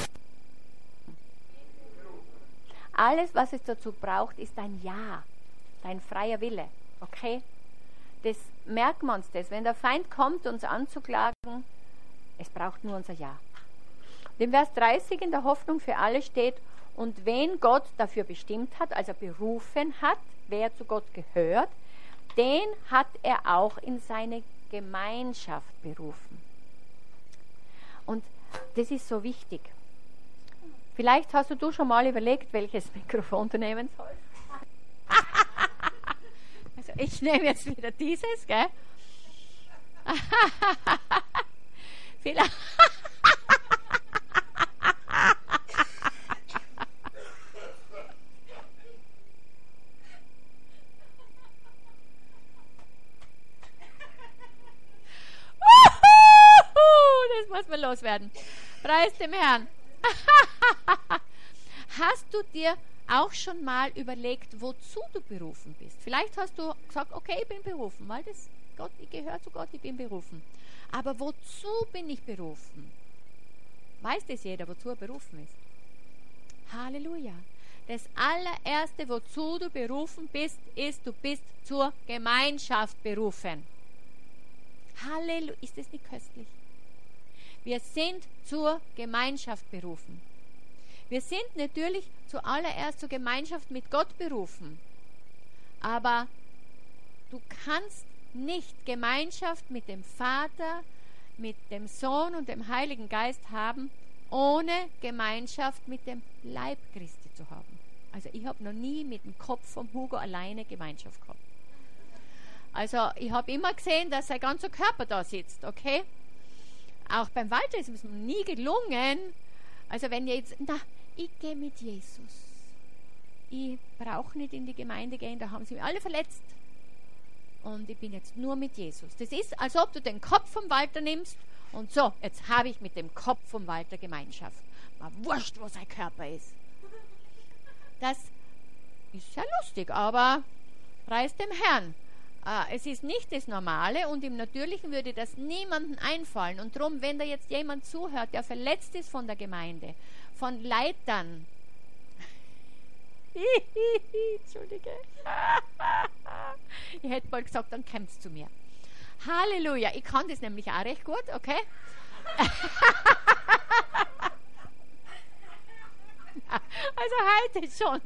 Alles, was es dazu braucht, ist ein Ja. dein freier Wille, okay? Das merken wir uns das. Wenn der Feind kommt, uns anzuklagen, es braucht nur unser Ja. Im Vers dreißig in der Hoffnung für alle steht, und wen Gott dafür bestimmt hat, also berufen hat, wer zu Gott gehört, den hat er auch in seine Gemeinschaft berufen. Und das ist so wichtig. Vielleicht hast du schon mal überlegt, welches Mikrofon du nehmen sollst. Also ich nehme jetzt wieder dieses, gell? Vielleicht. Das muss man loswerden. Preis dem Herrn. Hast du dir auch schon mal überlegt, wozu du berufen bist? Vielleicht hast du gesagt, okay, ich bin berufen, weil das Gott, ich gehöre zu Gott, ich bin berufen. Aber wozu bin ich berufen? Weiß das jeder, wozu er berufen ist? Halleluja. Das allererste, wozu du berufen bist, ist, du bist zur Gemeinschaft berufen. Halleluja. Ist das nicht köstlich? Wir sind zur Gemeinschaft berufen. Wir sind natürlich zuallererst zur Gemeinschaft mit Gott berufen. Aber du kannst nicht Gemeinschaft mit dem Vater, mit dem Sohn und dem Heiligen Geist haben, ohne Gemeinschaft mit dem Leib Christi zu haben. Also ich habe noch nie mit dem Kopf vom Hugo alleine Gemeinschaft gehabt. Also ich habe immer gesehen, dass sein ganzer Körper da sitzt, okay? Auch beim Walter ist es mir nie gelungen. Also wenn ihr jetzt, na, ich gehe mit Jesus. Ich brauche nicht in die Gemeinde gehen, da haben sie mich alle verletzt. Und ich bin jetzt nur mit Jesus. Das ist, als ob du den Kopf vom Walter nimmst und so, jetzt habe ich mit dem Kopf vom Walter Gemeinschaft. Mal wurscht, wo sein Körper ist. Das ist sehr lustig, aber preis dem Herrn. Es ist nicht das Normale und im Natürlichen würde das niemandem einfallen. Und darum, wenn da jetzt jemand zuhört, der verletzt ist von der Gemeinde, von Leitern, Entschuldige, ich hätte mal gesagt, dann kommt's zu mir. Halleluja, ich kann das nämlich auch recht gut, okay? Also heute schon.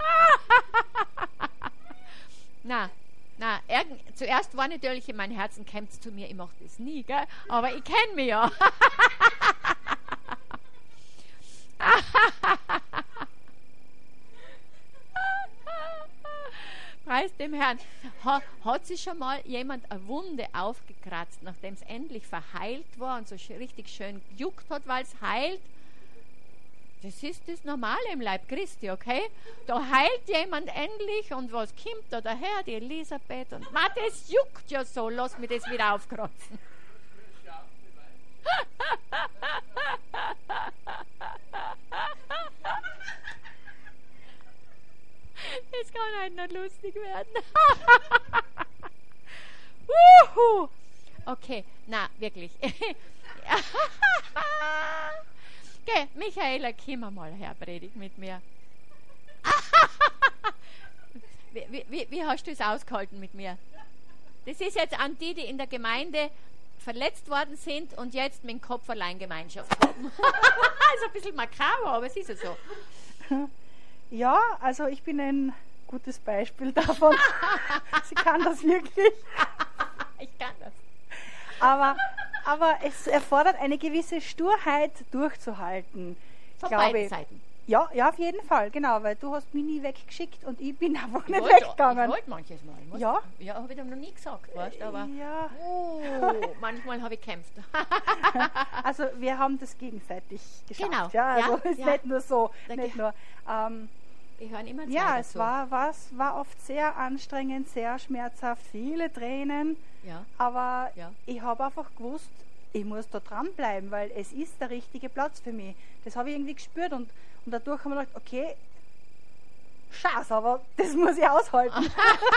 Na, Na, zuerst war natürlich in meinem Herzen, kämpft es zu mir, ich mache das nie, gell? Aber ich kenne mich ja. Preis dem Herrn. Ha, hat sich schon mal jemand eine Wunde aufgekratzt, nachdem es endlich verheilt war und so sch- richtig schön gejuckt hat, weil es heilt? Das ist das Normale im Leib Christi, okay? Da heilt jemand endlich und was kommt da daher? Die Elisabeth und ma, das juckt ja so, lass mich das wieder aufkratzen. Das kann halt nicht lustig werden. Uhu. Okay, na, wirklich. Okay, Michaela, komm mal her, predigt mit mir. wie, wie, wie hast du es ausgehalten mit mir? Das ist jetzt an die, die in der Gemeinde verletzt worden sind und jetzt mit dem Kopf allein Gemeinschaft haben. Ist ein bisschen makaber, aber es ist ja so. Ja, also ich bin ein gutes Beispiel davon. Sie kann das wirklich. Ich kann das. Aber, aber es erfordert eine gewisse Sturheit durchzuhalten. Von glaube beiden ich. Seiten. Ja, ja, auf jeden Fall, genau, weil du hast mich nie weggeschickt und ich bin einfach Ich nicht wollte, weggegangen. ich wollte manches Mal. Muss, Ja? Ja, habe ich dann noch nie gesagt, weißt du, aber Ja, oh, manchmal habe ich gekämpft. also wir haben das gegenseitig geschafft. Genau, Ja, also ja, ist ja. nicht nur so, Da nicht ge- nur. Ähm, Wir hören immer zwei ja, es dazu. war, war, war oft sehr anstrengend, sehr schmerzhaft, viele Tränen, Ja, aber ja. ich habe einfach gewusst, ich muss da dranbleiben, weil es ist der richtige Platz für mich. Das habe ich irgendwie gespürt und, und dadurch haben wir gedacht, okay, Scheiße, aber das muss ich aushalten.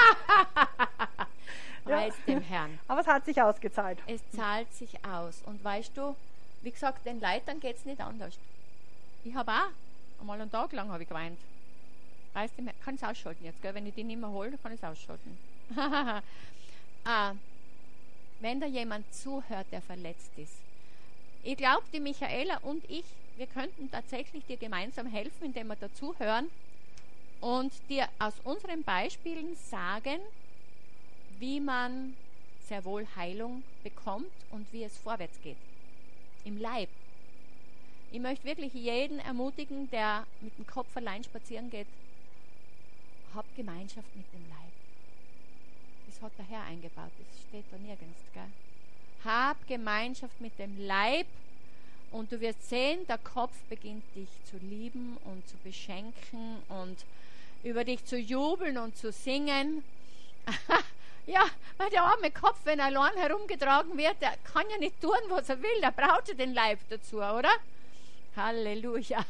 Preis dem Herrn. Aber es hat sich ausgezahlt. Es zahlt sich aus. Und weißt du, wie gesagt, den Leitern geht es nicht anders. Ich habe auch einmal einen Tag lang habe ich geweint. Reißt die, kann ich es ausschalten jetzt, gell? Wenn ich die nicht mehr hole, kann ich es ausschalten. ah, wenn da jemand zuhört, der verletzt ist. Ich glaube, die Michaela und ich, wir könnten tatsächlich dir gemeinsam helfen, indem wir dazuhören und dir aus unseren Beispielen sagen, wie man sehr wohl Heilung bekommt und wie es vorwärts geht. Im Leib. Ich möchte wirklich jeden ermutigen, der mit dem Kopf allein spazieren geht, hab Gemeinschaft mit dem Leib. Das hat der Herr eingebaut, das steht da nirgends, gell? Hab Gemeinschaft mit dem Leib und du wirst sehen, der Kopf beginnt dich zu lieben und zu beschenken und über dich zu jubeln und zu singen. Ja, weil der arme Kopf, wenn er allein herumgetragen wird, der kann ja nicht tun, was er will, der braucht ja den Leib dazu, oder? Halleluja.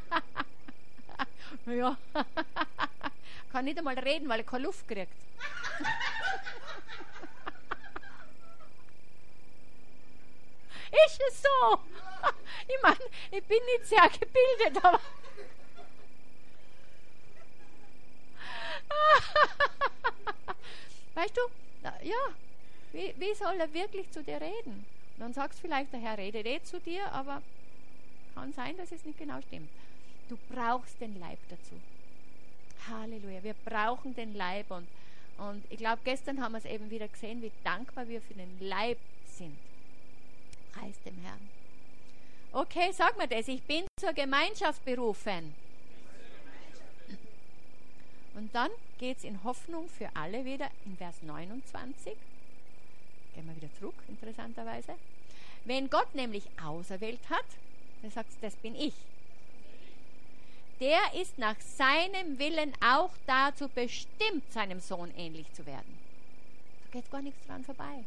Ja. Kann nicht einmal reden, weil er keine Luft kriegt. Ist es so? Ich meine, ich bin nicht sehr gebildet, aber weißt du, ja, wie, wie soll er wirklich zu dir reden? Und dann sagst du vielleicht, der Herr redet eh zu dir, aber kann sein, dass es nicht genau stimmt. Du brauchst den Leib dazu. Halleluja, wir brauchen den Leib und, und ich glaube, gestern haben wir es eben wieder gesehen, wie dankbar wir für den Leib sind. Preis dem Herrn. Okay, sag mir das, ich bin zur Gemeinschaft berufen. Und dann geht es in Hoffnung für alle wieder in Vers neunundzwanzig. Gehen wir wieder zurück, interessanterweise. Wenn Gott nämlich auserwählt hat, dann sagt es, das bin ich. Der ist nach seinem Willen auch dazu bestimmt, seinem Sohn ähnlich zu werden. Da geht gar nichts dran vorbei.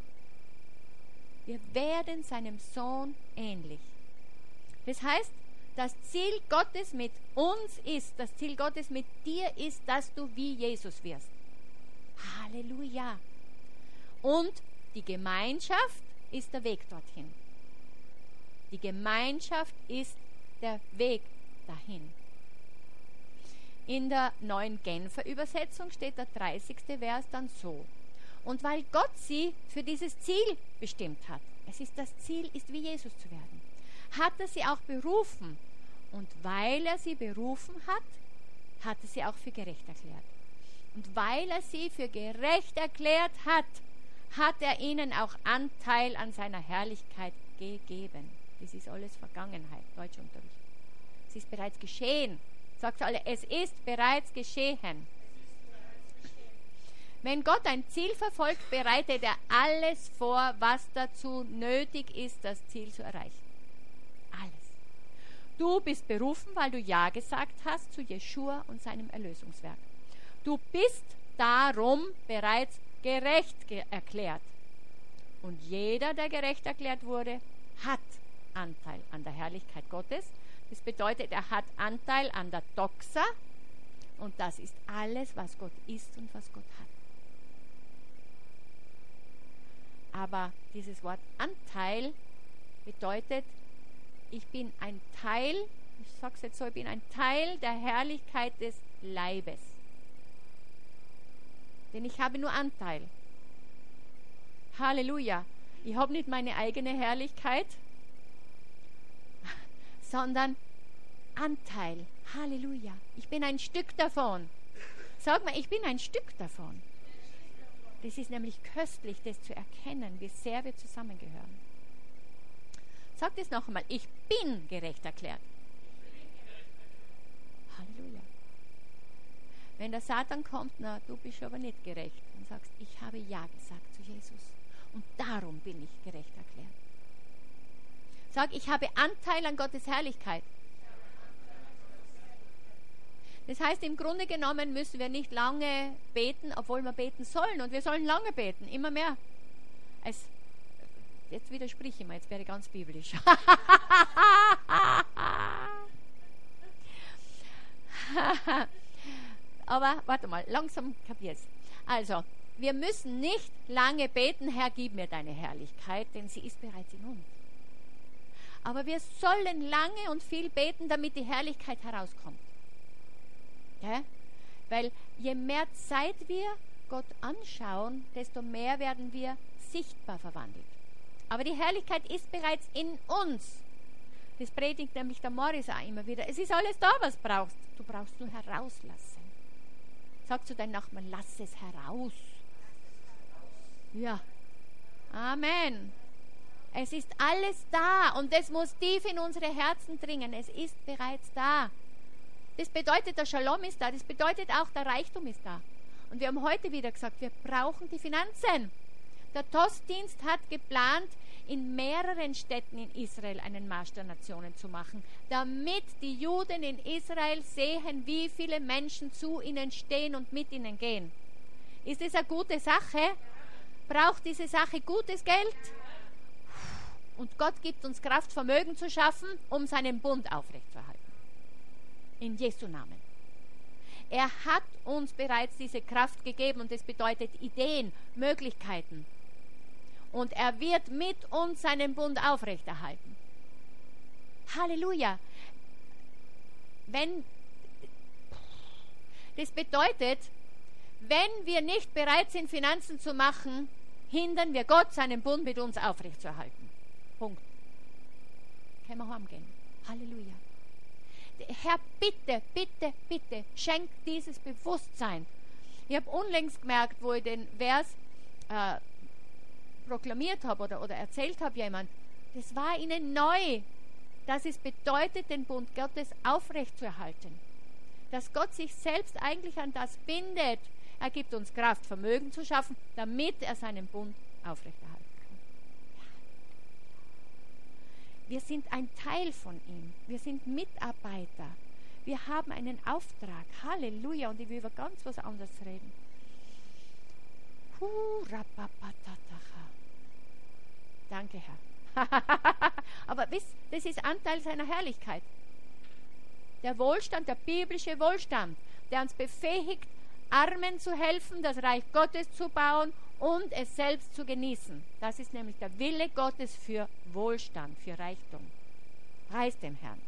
Wir werden seinem Sohn ähnlich. Das heißt, das Ziel Gottes mit uns ist, das Ziel Gottes mit dir ist, dass du wie Jesus wirst. Halleluja. Und die Gemeinschaft ist der Weg dorthin. Die Gemeinschaft ist der Weg dahin. In der neuen Genfer Übersetzung steht der dreißigste Vers dann so. Und weil Gott sie für dieses Ziel bestimmt hat, es ist das Ziel, ist wie Jesus zu werden, hat er sie auch berufen. Und weil er sie berufen hat, hat er sie auch für gerecht erklärt. Und weil er sie für gerecht erklärt hat, hat er ihnen auch Anteil an seiner Herrlichkeit gegeben. Das ist alles Vergangenheit, Deutschunterricht. Es ist bereits geschehen. Sagt alle, es ist bereits geschehen. Wenn Gott ein Ziel verfolgt, bereitet er alles vor, was dazu nötig ist, das Ziel zu erreichen. Alles. Du bist berufen, weil du Ja gesagt hast zu Jeschua und seinem Erlösungswerk. Du bist darum bereits gerecht ge- erklärt. Und jeder, der gerecht erklärt wurde, hat Anteil an der Herrlichkeit Gottes. Das bedeutet, er hat Anteil an der Doxa. Und das ist alles, was Gott ist und was Gott hat. Aber dieses Wort Anteil bedeutet, ich bin ein Teil, ich sage es jetzt so, ich bin ein Teil der Herrlichkeit des Leibes. Denn ich habe nur Anteil. Halleluja. Ich habe nicht meine eigene Herrlichkeit, sondern Anteil. Halleluja. Ich bin ein Stück davon. Sag mal, ich bin ein Stück davon. Das ist nämlich köstlich, das zu erkennen, wie sehr wir zusammengehören. Sag das noch einmal. Ich bin gerecht erklärt. Halleluja. Wenn der Satan kommt, na, du bist aber nicht gerecht, und sagst, ich habe Ja gesagt zu Jesus und darum bin ich gerecht erklärt. Sag, ich habe Anteil an Gottes Herrlichkeit. Das heißt, im Grunde genommen müssen wir nicht lange beten, obwohl wir beten sollen. Und wir sollen lange beten, immer mehr. Als, jetzt widerspreche ich mir, jetzt wäre ich ganz biblisch. Aber warte mal, langsam kapier's. Also, wir müssen nicht lange beten, Herr, gib mir deine Herrlichkeit, denn sie ist bereits in uns. Aber wir sollen lange und viel beten, damit die Herrlichkeit herauskommt. Ja? Weil je mehr Zeit wir Gott anschauen, desto mehr werden wir sichtbar verwandelt. Aber die Herrlichkeit ist bereits in uns. Das predigt nämlich der Morris auch immer wieder. Es ist alles da, was du brauchst. Du brauchst nur herauslassen. Sag zu deinem Nachbarn, lass es heraus. Ja. Amen. Es ist alles da und es muss tief in unsere Herzen dringen. Es ist bereits da. Das bedeutet, der Shalom ist da. Das bedeutet auch, der Reichtum ist da. Und wir haben heute wieder gesagt, wir brauchen die Finanzen. Der T O S-Dienst hat geplant, in mehreren Städten in Israel einen Marsch der Nationen zu machen, damit die Juden in Israel sehen, wie viele Menschen zu ihnen stehen und mit ihnen gehen. Ist das eine gute Sache? Braucht diese Sache gutes Geld? Und Gott gibt uns Kraft, Vermögen zu schaffen, um seinen Bund aufrechtzuerhalten. In Jesu Namen. Er hat uns bereits diese Kraft gegeben und das bedeutet Ideen, Möglichkeiten. Und er wird mit uns seinen Bund aufrechterhalten. Halleluja. Wenn, das bedeutet, wenn wir nicht bereit sind, Finanzen zu machen, hindern wir Gott, seinen Bund mit uns aufrechtzuerhalten. Punkt. Können wir heimgehen. Halleluja. Herr, bitte, bitte, bitte, schenk dieses Bewusstsein. Ich habe unlängst gemerkt, wo ich den Vers äh, proklamiert habe oder, oder erzählt habe jemand, das war ihnen neu, dass es bedeutet, den Bund Gottes aufrechtzuerhalten. Dass Gott sich selbst eigentlich an das bindet. Er gibt uns Kraft, Vermögen zu schaffen, damit er seinen Bund aufrechterhalten kann. Wir sind ein Teil von ihm. Wir sind Mitarbeiter. Wir haben einen Auftrag. Halleluja. Und ich will über ganz was anderes reden. Danke, Herr. Aber wisst, das ist Anteil seiner Herrlichkeit. Der Wohlstand, der biblische Wohlstand, der uns befähigt, Armen zu helfen, das Reich Gottes zu bauen und es selbst zu genießen. Das ist nämlich der Wille Gottes für Wohlstand, für Reichtum. Preis dem Herrn.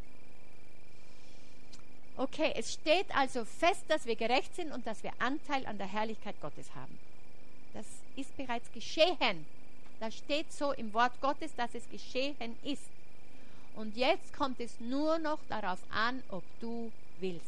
Okay, es steht also fest, dass wir gerecht sind und dass wir Anteil an der Herrlichkeit Gottes haben. Das ist bereits geschehen. Das steht so im Wort Gottes, dass es geschehen ist. Und jetzt kommt es nur noch darauf an, ob du willst.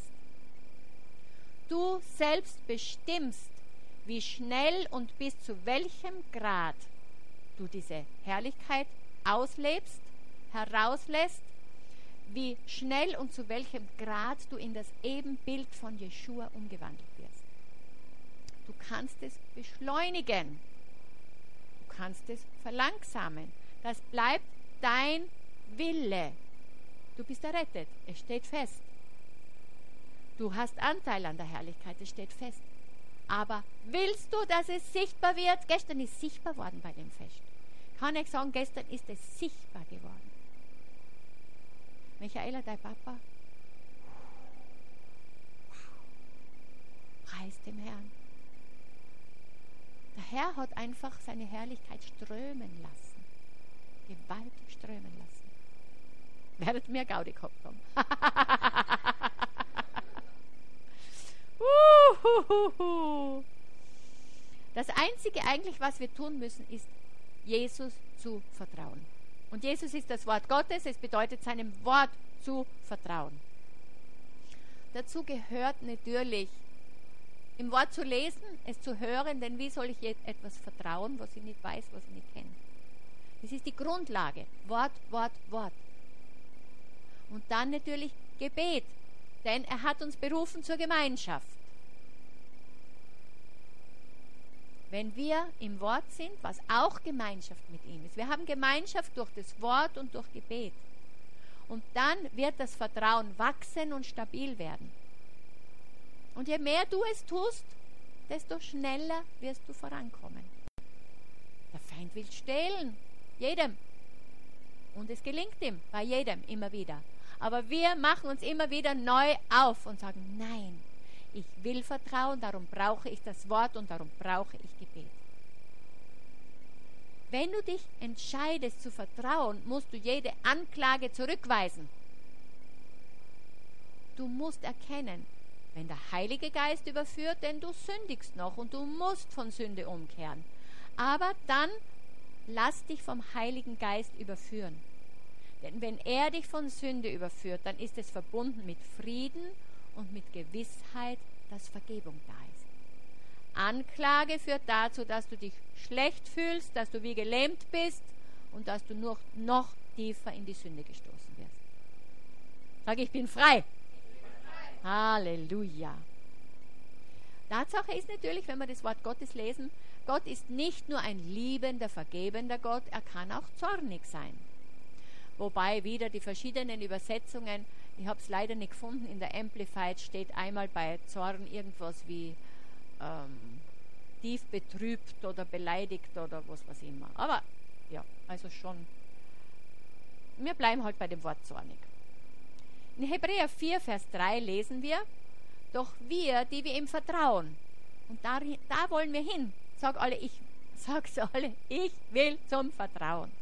Du selbst bestimmst, wie schnell und bis zu welchem Grad du diese Herrlichkeit auslebst, herauslässt, wie schnell und zu welchem Grad du in das Ebenbild von Jeschua umgewandelt wirst. Du kannst es beschleunigen. Du kannst es verlangsamen. Das bleibt dein Wille. Du bist errettet. Es steht fest. Du hast Anteil an der Herrlichkeit. Es steht fest. Aber willst du, dass es sichtbar wird? Gestern ist sichtbar worden bei dem Fest. Kann ich sagen, gestern ist es sichtbar geworden. Michaela, dein Papa? Preis dem Herrn. Der Herr hat einfach seine Herrlichkeit strömen lassen. Gewaltig strömen lassen. Werdet mir Gaudi gehabt haben. Das Einzige eigentlich, was wir tun müssen, ist, Jesus zu vertrauen. Und Jesus ist das Wort Gottes, es bedeutet, seinem Wort zu vertrauen. Dazu gehört natürlich, im Wort zu lesen, es zu hören, denn wie soll ich etwas vertrauen, was ich nicht weiß, was ich nicht kenne? Das ist die Grundlage. Wort, Wort, Wort. Und dann natürlich Gebet, denn er hat uns berufen zur Gemeinschaft. Wenn wir im Wort sind, was auch Gemeinschaft mit ihm ist. Wir haben Gemeinschaft durch das Wort und durch Gebet. Und dann wird das Vertrauen wachsen und stabil werden. Und je mehr du es tust, desto schneller wirst du vorankommen. Der Feind will stehlen, jedem. Und es gelingt ihm, bei jedem, immer wieder. Aber wir machen uns immer wieder neu auf und sagen, nein, ich will vertrauen, darum brauche ich das Wort und darum brauche ich Gebet. Wenn du dich entscheidest zu vertrauen, musst du jede Anklage zurückweisen. Du musst erkennen, wenn der Heilige Geist überführt, denn du sündigst noch und du musst von Sünde umkehren. Aber dann lass dich vom Heiligen Geist überführen. Denn wenn er dich von Sünde überführt, dann ist es verbunden mit Frieden und mit Gewissheit, dass Vergebung da ist. Anklage führt dazu, dass du dich schlecht fühlst, dass du wie gelähmt bist und dass du noch, noch tiefer in die Sünde gestoßen wirst. Sag, ich bin frei. Halleluja. Tatsache ist natürlich, wenn wir das Wort Gottes lesen, Gott ist nicht nur ein liebender, vergebender Gott, er kann auch zornig sein. Wobei wieder die verschiedenen Übersetzungen, ich habe es leider nicht gefunden, in der Amplified steht einmal bei Zorn irgendwas wie ähm, tief betrübt oder beleidigt oder was weiß ich immer. Aber ja, also schon, wir bleiben halt bei dem Wort zornig. In Hebräer vier, Vers drei lesen wir, doch wir, die wir ihm vertrauen, und da, da wollen wir hin, sag alle, ich, sag's alle, ich will zum Vertrauen.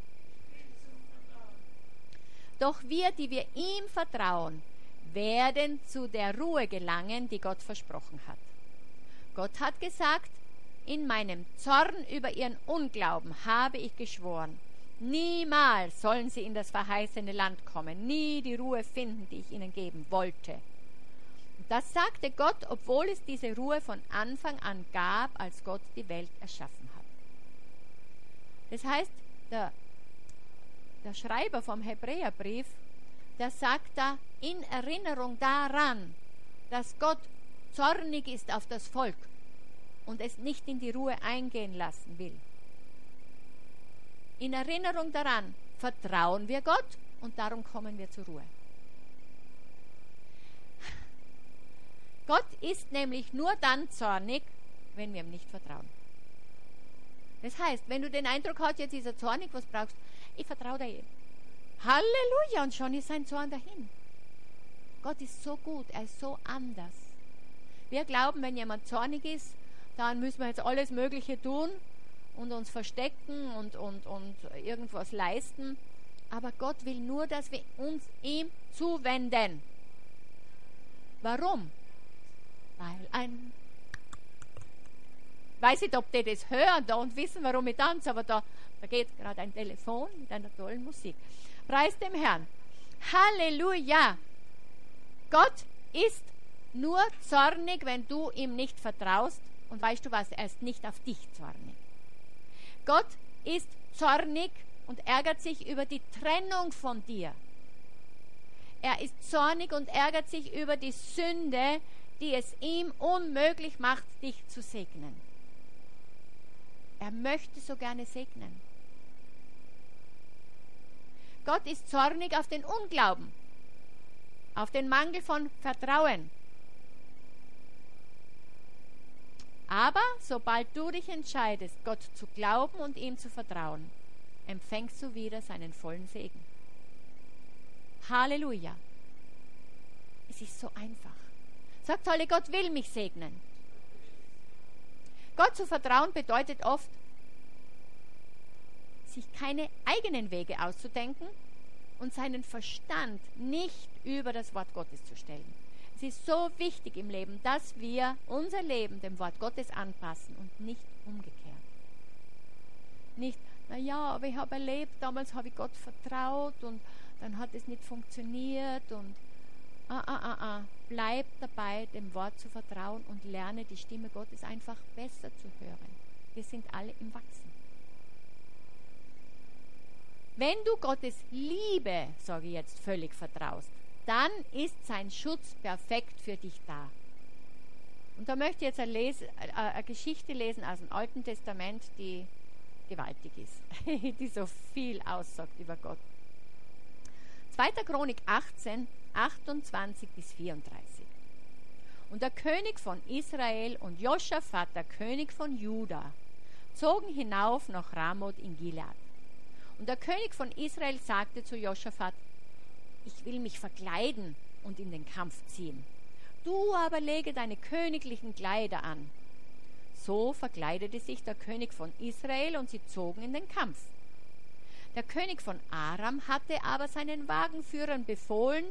Doch wir, die wir ihm vertrauen, werden zu der Ruhe gelangen, die Gott versprochen hat. Gott hat gesagt, in meinem Zorn über ihren Unglauben habe ich geschworen, niemals sollen sie in das verheißene Land kommen, nie die Ruhe finden, die ich ihnen geben wollte. Und das sagte Gott, obwohl es diese Ruhe von Anfang an gab, als Gott die Welt erschaffen hat. Das heißt, der, der Schreiber vom Hebräerbrief, der sagt da in Erinnerung daran, dass Gott zornig ist auf das Volk und es nicht in die Ruhe eingehen lassen will. In Erinnerung daran vertrauen wir Gott und darum kommen wir zur Ruhe. Gott ist nämlich nur dann zornig, wenn wir ihm nicht vertrauen. Das heißt, wenn du den Eindruck hast, jetzt ist er zornig, was brauchst du? Ich vertraue dir. Halleluja, und schon ist sein Zorn dahin. Gott ist so gut, er ist so anders. Wir glauben, wenn jemand zornig ist, dann müssen wir jetzt alles Mögliche tun und uns verstecken und, und, und irgendwas leisten. Aber Gott will nur, dass wir uns ihm zuwenden. Warum? Weil ein... Ich weiß nicht, ob die das hören da und wissen, warum ich tanze, aber da, da geht gerade ein Telefon mit einer tollen Musik. Preis dem Herrn. Halleluja! Gott ist nur zornig, wenn du ihm nicht vertraust. Und weißt du was, er ist nicht auf dich zornig. Gott ist zornig und ärgert sich über die Trennung von dir. Er ist zornig und ärgert sich über die Sünde, die es ihm unmöglich macht, dich zu segnen. Er möchte so gerne segnen. Gott ist zornig auf den Unglauben, auf den Mangel von Vertrauen. Aber sobald du dich entscheidest, Gott zu glauben und ihm zu vertrauen, empfängst du wieder seinen vollen Segen. Halleluja. Es ist so einfach. Sagt alle, Gott will mich segnen. Gott zu vertrauen bedeutet oft, sich keine eigenen Wege auszudenken und seinen Verstand nicht über das Wort Gottes zu stellen. Es ist so wichtig im Leben, dass wir unser Leben dem Wort Gottes anpassen und nicht umgekehrt. Nicht, naja, aber ich habe erlebt, damals habe ich Gott vertraut und dann hat es nicht funktioniert und ah, ah, ah, ah. Bleib dabei, dem Wort zu vertrauen und lerne die Stimme Gottes einfach besser zu hören. Wir sind alle im Wachsen. Wenn du Gottes Liebe, sage ich jetzt, völlig vertraust, dann ist sein Schutz perfekt für dich da. Und da möchte ich jetzt eine, Lese, eine Geschichte lesen aus dem Alten Testament, die gewaltig ist, die so viel aussagt über Gott. zweiter Chronik achtzehn, achtundzwanzig bis vierunddreißig. Und der König von Israel und Joschafat, der König von Juda, zogen hinauf nach Ramoth in Gilead. Und der König von Israel sagte zu Joschafat, ich will mich verkleiden und in den Kampf ziehen. Du aber lege deine königlichen Kleider an. So verkleidete sich der König von Israel und sie zogen in den Kampf. Der König von Aram hatte aber seinen Wagenführern befohlen,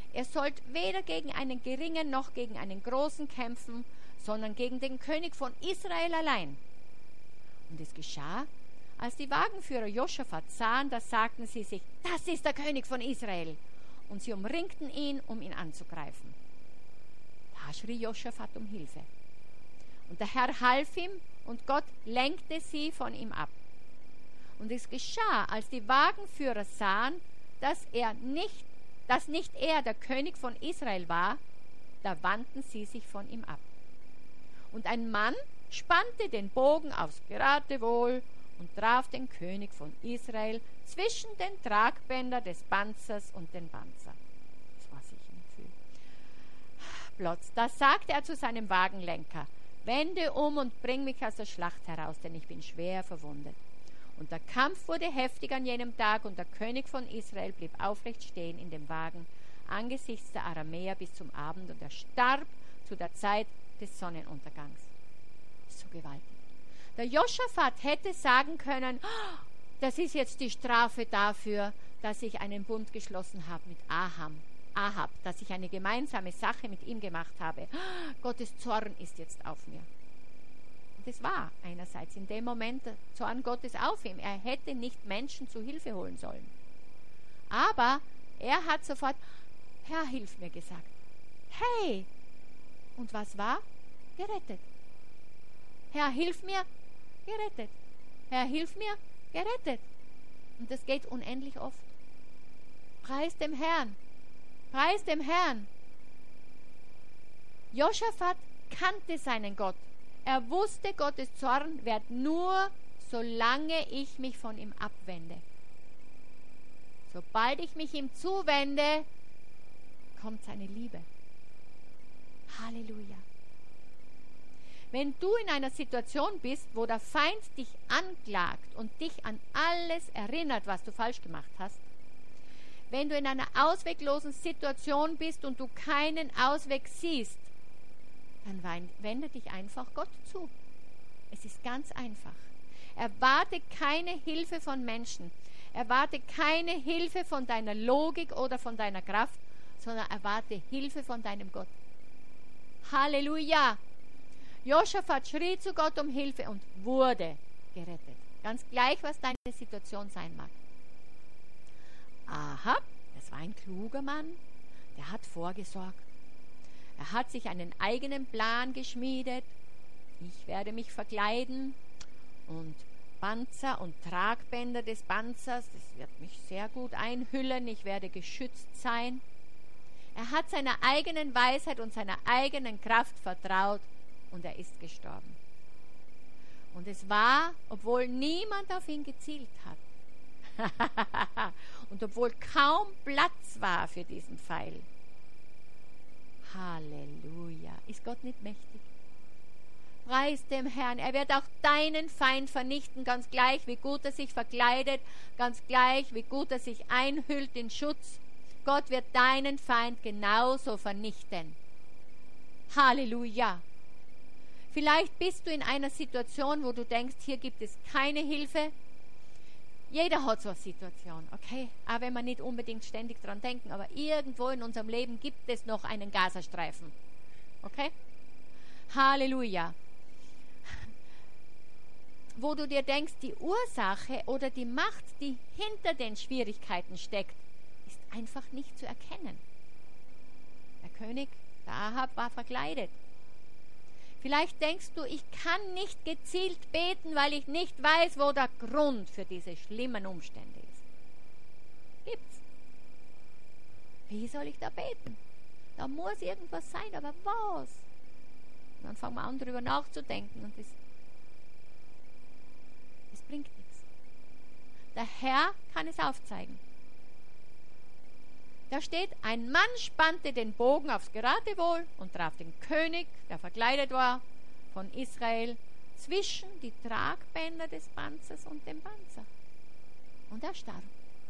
ihr sollt weder gegen einen geringen noch gegen einen großen kämpfen, sondern gegen den König von Israel allein. Und es geschah, als die Wagenführer Josaphat sahen, da sagten sie sich, das ist der König von Israel. Und sie umringten ihn, um ihn anzugreifen. Da schrie Josaphat um Hilfe. Und der Herr half ihm, und Gott lenkte sie von ihm ab. Und es geschah, als die Wagenführer sahen, dass er nicht, dass nicht er der König von Israel war, da wandten sie sich von ihm ab. Und ein Mann spannte den Bogen aufs Geratewohl und traf den König von Israel zwischen den Tragbänder des Panzers und den Panzer. Das war sicher nicht viel. Plotz. Da sagte er zu seinem Wagenlenker, wende um und bring mich aus der Schlacht heraus, denn ich bin schwer verwundet. Und der Kampf wurde heftig an jenem Tag, und der König von Israel blieb aufrecht stehen in dem Wagen angesichts der Aramäer bis zum Abend, und er starb zu der Zeit des Sonnenuntergangs. So gewaltig. Der Josaphat hätte sagen können, oh, das ist jetzt die Strafe dafür, dass ich einen Bund geschlossen habe mit Ahab, Ahab, dass ich eine gemeinsame Sache mit ihm gemacht habe. Oh, Gottes Zorn ist jetzt auf mir. Und es war einerseits in dem Moment der Zorn Gottes auf ihm. Er hätte nicht Menschen zu Hilfe holen sollen. Aber er hat sofort, Herr, hilf mir, gesagt. Hey! Und was war? Gerettet. Herr, hilf mir, gerettet. Herr, hilf mir, gerettet. Und das geht unendlich oft. Preis dem Herrn. Preis dem Herrn. Josaphat kannte seinen Gott. Er wusste, Gottes Zorn währt nur, solange ich mich von ihm abwende. Sobald ich mich ihm zuwende, kommt seine Liebe. Halleluja. Wenn du in einer Situation bist, wo der Feind dich anklagt und dich an alles erinnert, was du falsch gemacht hast, wenn du in einer ausweglosen Situation bist und du keinen Ausweg siehst, dann wende dich einfach Gott zu. Es ist ganz einfach. Erwarte keine Hilfe von Menschen. Erwarte keine Hilfe von deiner Logik oder von deiner Kraft, sondern erwarte Hilfe von deinem Gott. Halleluja! Josaphat schrie zu Gott um Hilfe und wurde gerettet. Ganz gleich, was deine Situation sein mag. Ahab, das war ein kluger Mann, der hat vorgesorgt. Er hat sich einen eigenen Plan geschmiedet. Ich werde mich verkleiden und Panzer und Tragbänder des Panzers, das wird mich sehr gut einhüllen. Ich werde geschützt sein. Er hat seiner eigenen Weisheit und seiner eigenen Kraft vertraut und er ist gestorben. Und es war, obwohl niemand auf ihn gezielt hat und obwohl kaum Platz war für diesen Pfeil. Halleluja. Ist Gott nicht mächtig? Preis dem Herrn. Er wird auch deinen Feind vernichten, ganz gleich, wie gut er sich verkleidet, ganz gleich, wie gut er sich einhüllt in Schutz. Gott wird deinen Feind genauso vernichten. Halleluja. Vielleicht bist du in einer Situation, wo du denkst, hier gibt es keine Hilfe. Jeder hat so eine Situation, okay? Auch wenn wir nicht unbedingt ständig dran denken, aber irgendwo in unserem Leben gibt es noch einen Gazastreifen. Okay? Halleluja. Wo du dir denkst, die Ursache oder die Macht, die hinter den Schwierigkeiten steckt, ist einfach nicht zu erkennen. Der König, der Ahab, war verkleidet. Vielleicht denkst du, ich kann nicht gezielt beten, weil ich nicht weiß, wo der Grund für diese schlimmen Umstände ist. Gibt's. Wie soll ich da beten? Da muss irgendwas sein, aber was? Und dann fangen wir an, darüber nachzudenken und das, das bringt nichts. Der Herr kann es aufzeigen. Da steht, ein Mann spannte den Bogen aufs Geratewohl und traf den König, der verkleidet war, von Israel, zwischen die Tragbänder des Panzers und dem Panzer. Und er starb.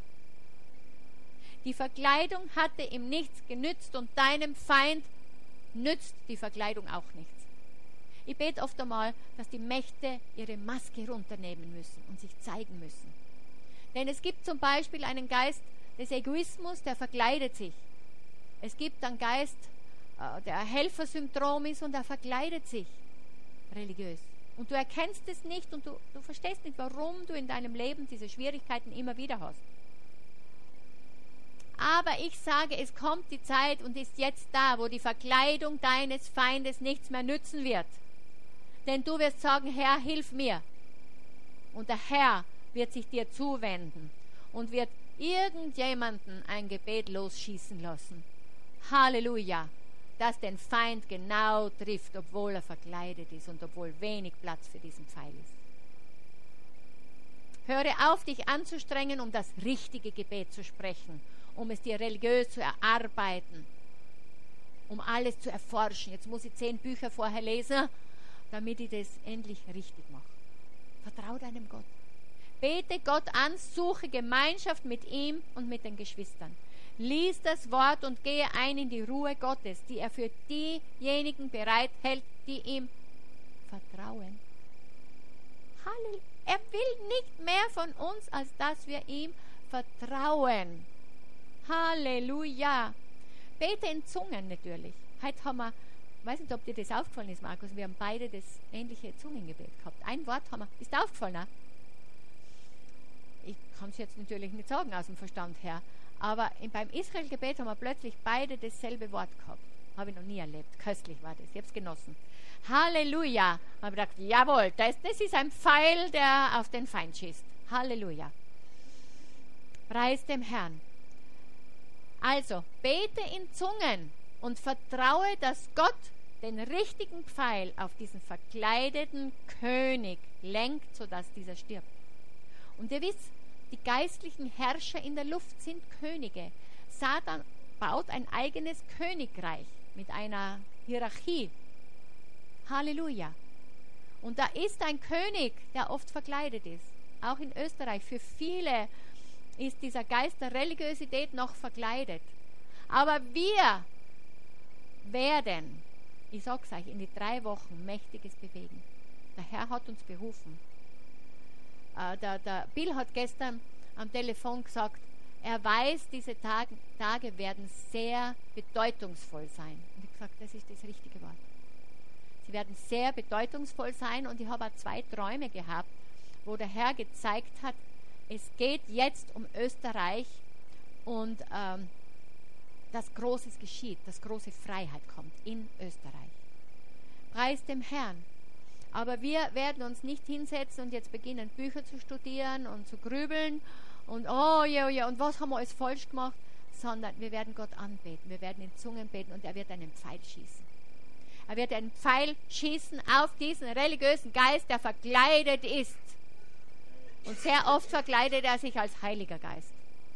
Die Verkleidung hatte ihm nichts genützt und deinem Feind nützt die Verkleidung auch nichts. Ich bete oft einmal, dass die Mächte ihre Maske runternehmen müssen und sich zeigen müssen. Denn es gibt zum Beispiel einen Geist des Egoismus, der verkleidet sich. Es gibt einen Geist, äh, der ein Helfersyndrom ist und er verkleidet sich religiös. Und du erkennst es nicht und du, du verstehst nicht, warum du in deinem Leben diese Schwierigkeiten immer wieder hast. Aber ich sage, es kommt die Zeit und ist jetzt da, wo die Verkleidung deines Feindes nichts mehr nützen wird. Denn du wirst sagen, Herr, hilf mir. Und der Herr wird sich dir zuwenden und wird irgendjemanden ein Gebet losschießen lassen. Halleluja, das den Feind genau trifft, obwohl er verkleidet ist und obwohl wenig Platz für diesen Pfeil ist. Höre auf, dich anzustrengen, um das richtige Gebet zu sprechen, um es dir religiös zu erarbeiten, um alles zu erforschen. Jetzt muss ich zehn Bücher vorher lesen, damit ich das endlich richtig mache. Vertraue deinem Gott. Bete Gott an, suche Gemeinschaft mit ihm und mit den Geschwistern. Lies das Wort und gehe ein in die Ruhe Gottes, die er für diejenigen bereithält, die ihm vertrauen. Halleluja. Er will nicht mehr von uns, als dass wir ihm vertrauen. Halleluja. Bete in Zungen natürlich. Heute haben wir, ich weiß nicht, ob dir das aufgefallen ist, Markus, wir haben beide das ähnliche Zungengebet gehabt. Ein Wort haben wir. Ist aufgefallen, ne? Ich kann es jetzt natürlich nicht sagen aus dem Verstand her, aber in, beim Israel-Gebet haben wir plötzlich beide dasselbe Wort gehabt. Habe ich noch nie erlebt. Köstlich war das. Ich habe es genossen. Halleluja. Habe ich gedacht, jawohl, das, das ist ein Pfeil, der auf den Feind schießt. Halleluja. Preis dem Herrn. Also, bete in Zungen und vertraue, dass Gott den richtigen Pfeil auf diesen verkleideten König lenkt, sodass dieser stirbt. Und ihr wisst, die geistlichen Herrscher in der Luft sind Könige. Satan baut ein eigenes Königreich mit einer Hierarchie. Halleluja. Und da ist ein König, der oft verkleidet ist. Auch in Österreich. Für viele ist dieser Geist der Religiosität noch verkleidet. Aber wir werden, ich sag's euch, in die drei Wochen Mächtiges bewegen. Der Herr hat uns berufen. Äh, der, der Bill hat gestern am Telefon gesagt, er weiß, diese Tage, Tage werden sehr bedeutungsvoll sein. Und ich habe gesagt, das ist das richtige Wort. Sie werden sehr bedeutungsvoll sein und ich habe auch zwei Träume gehabt, wo der Herr gezeigt hat, es geht jetzt um Österreich und ähm, dass Großes geschieht, dass große Freiheit kommt in Österreich. Preis dem Herrn. Aber wir werden uns nicht hinsetzen und jetzt beginnen, Bücher zu studieren und zu grübeln und oh ja, oh ja, und was haben wir alles falsch gemacht, sondern wir werden Gott anbeten, wir werden in Zungen beten und er wird einen Pfeil schießen. Er wird einen Pfeil schießen auf diesen religiösen Geist, der verkleidet ist. Und sehr oft verkleidet er sich als Heiliger Geist.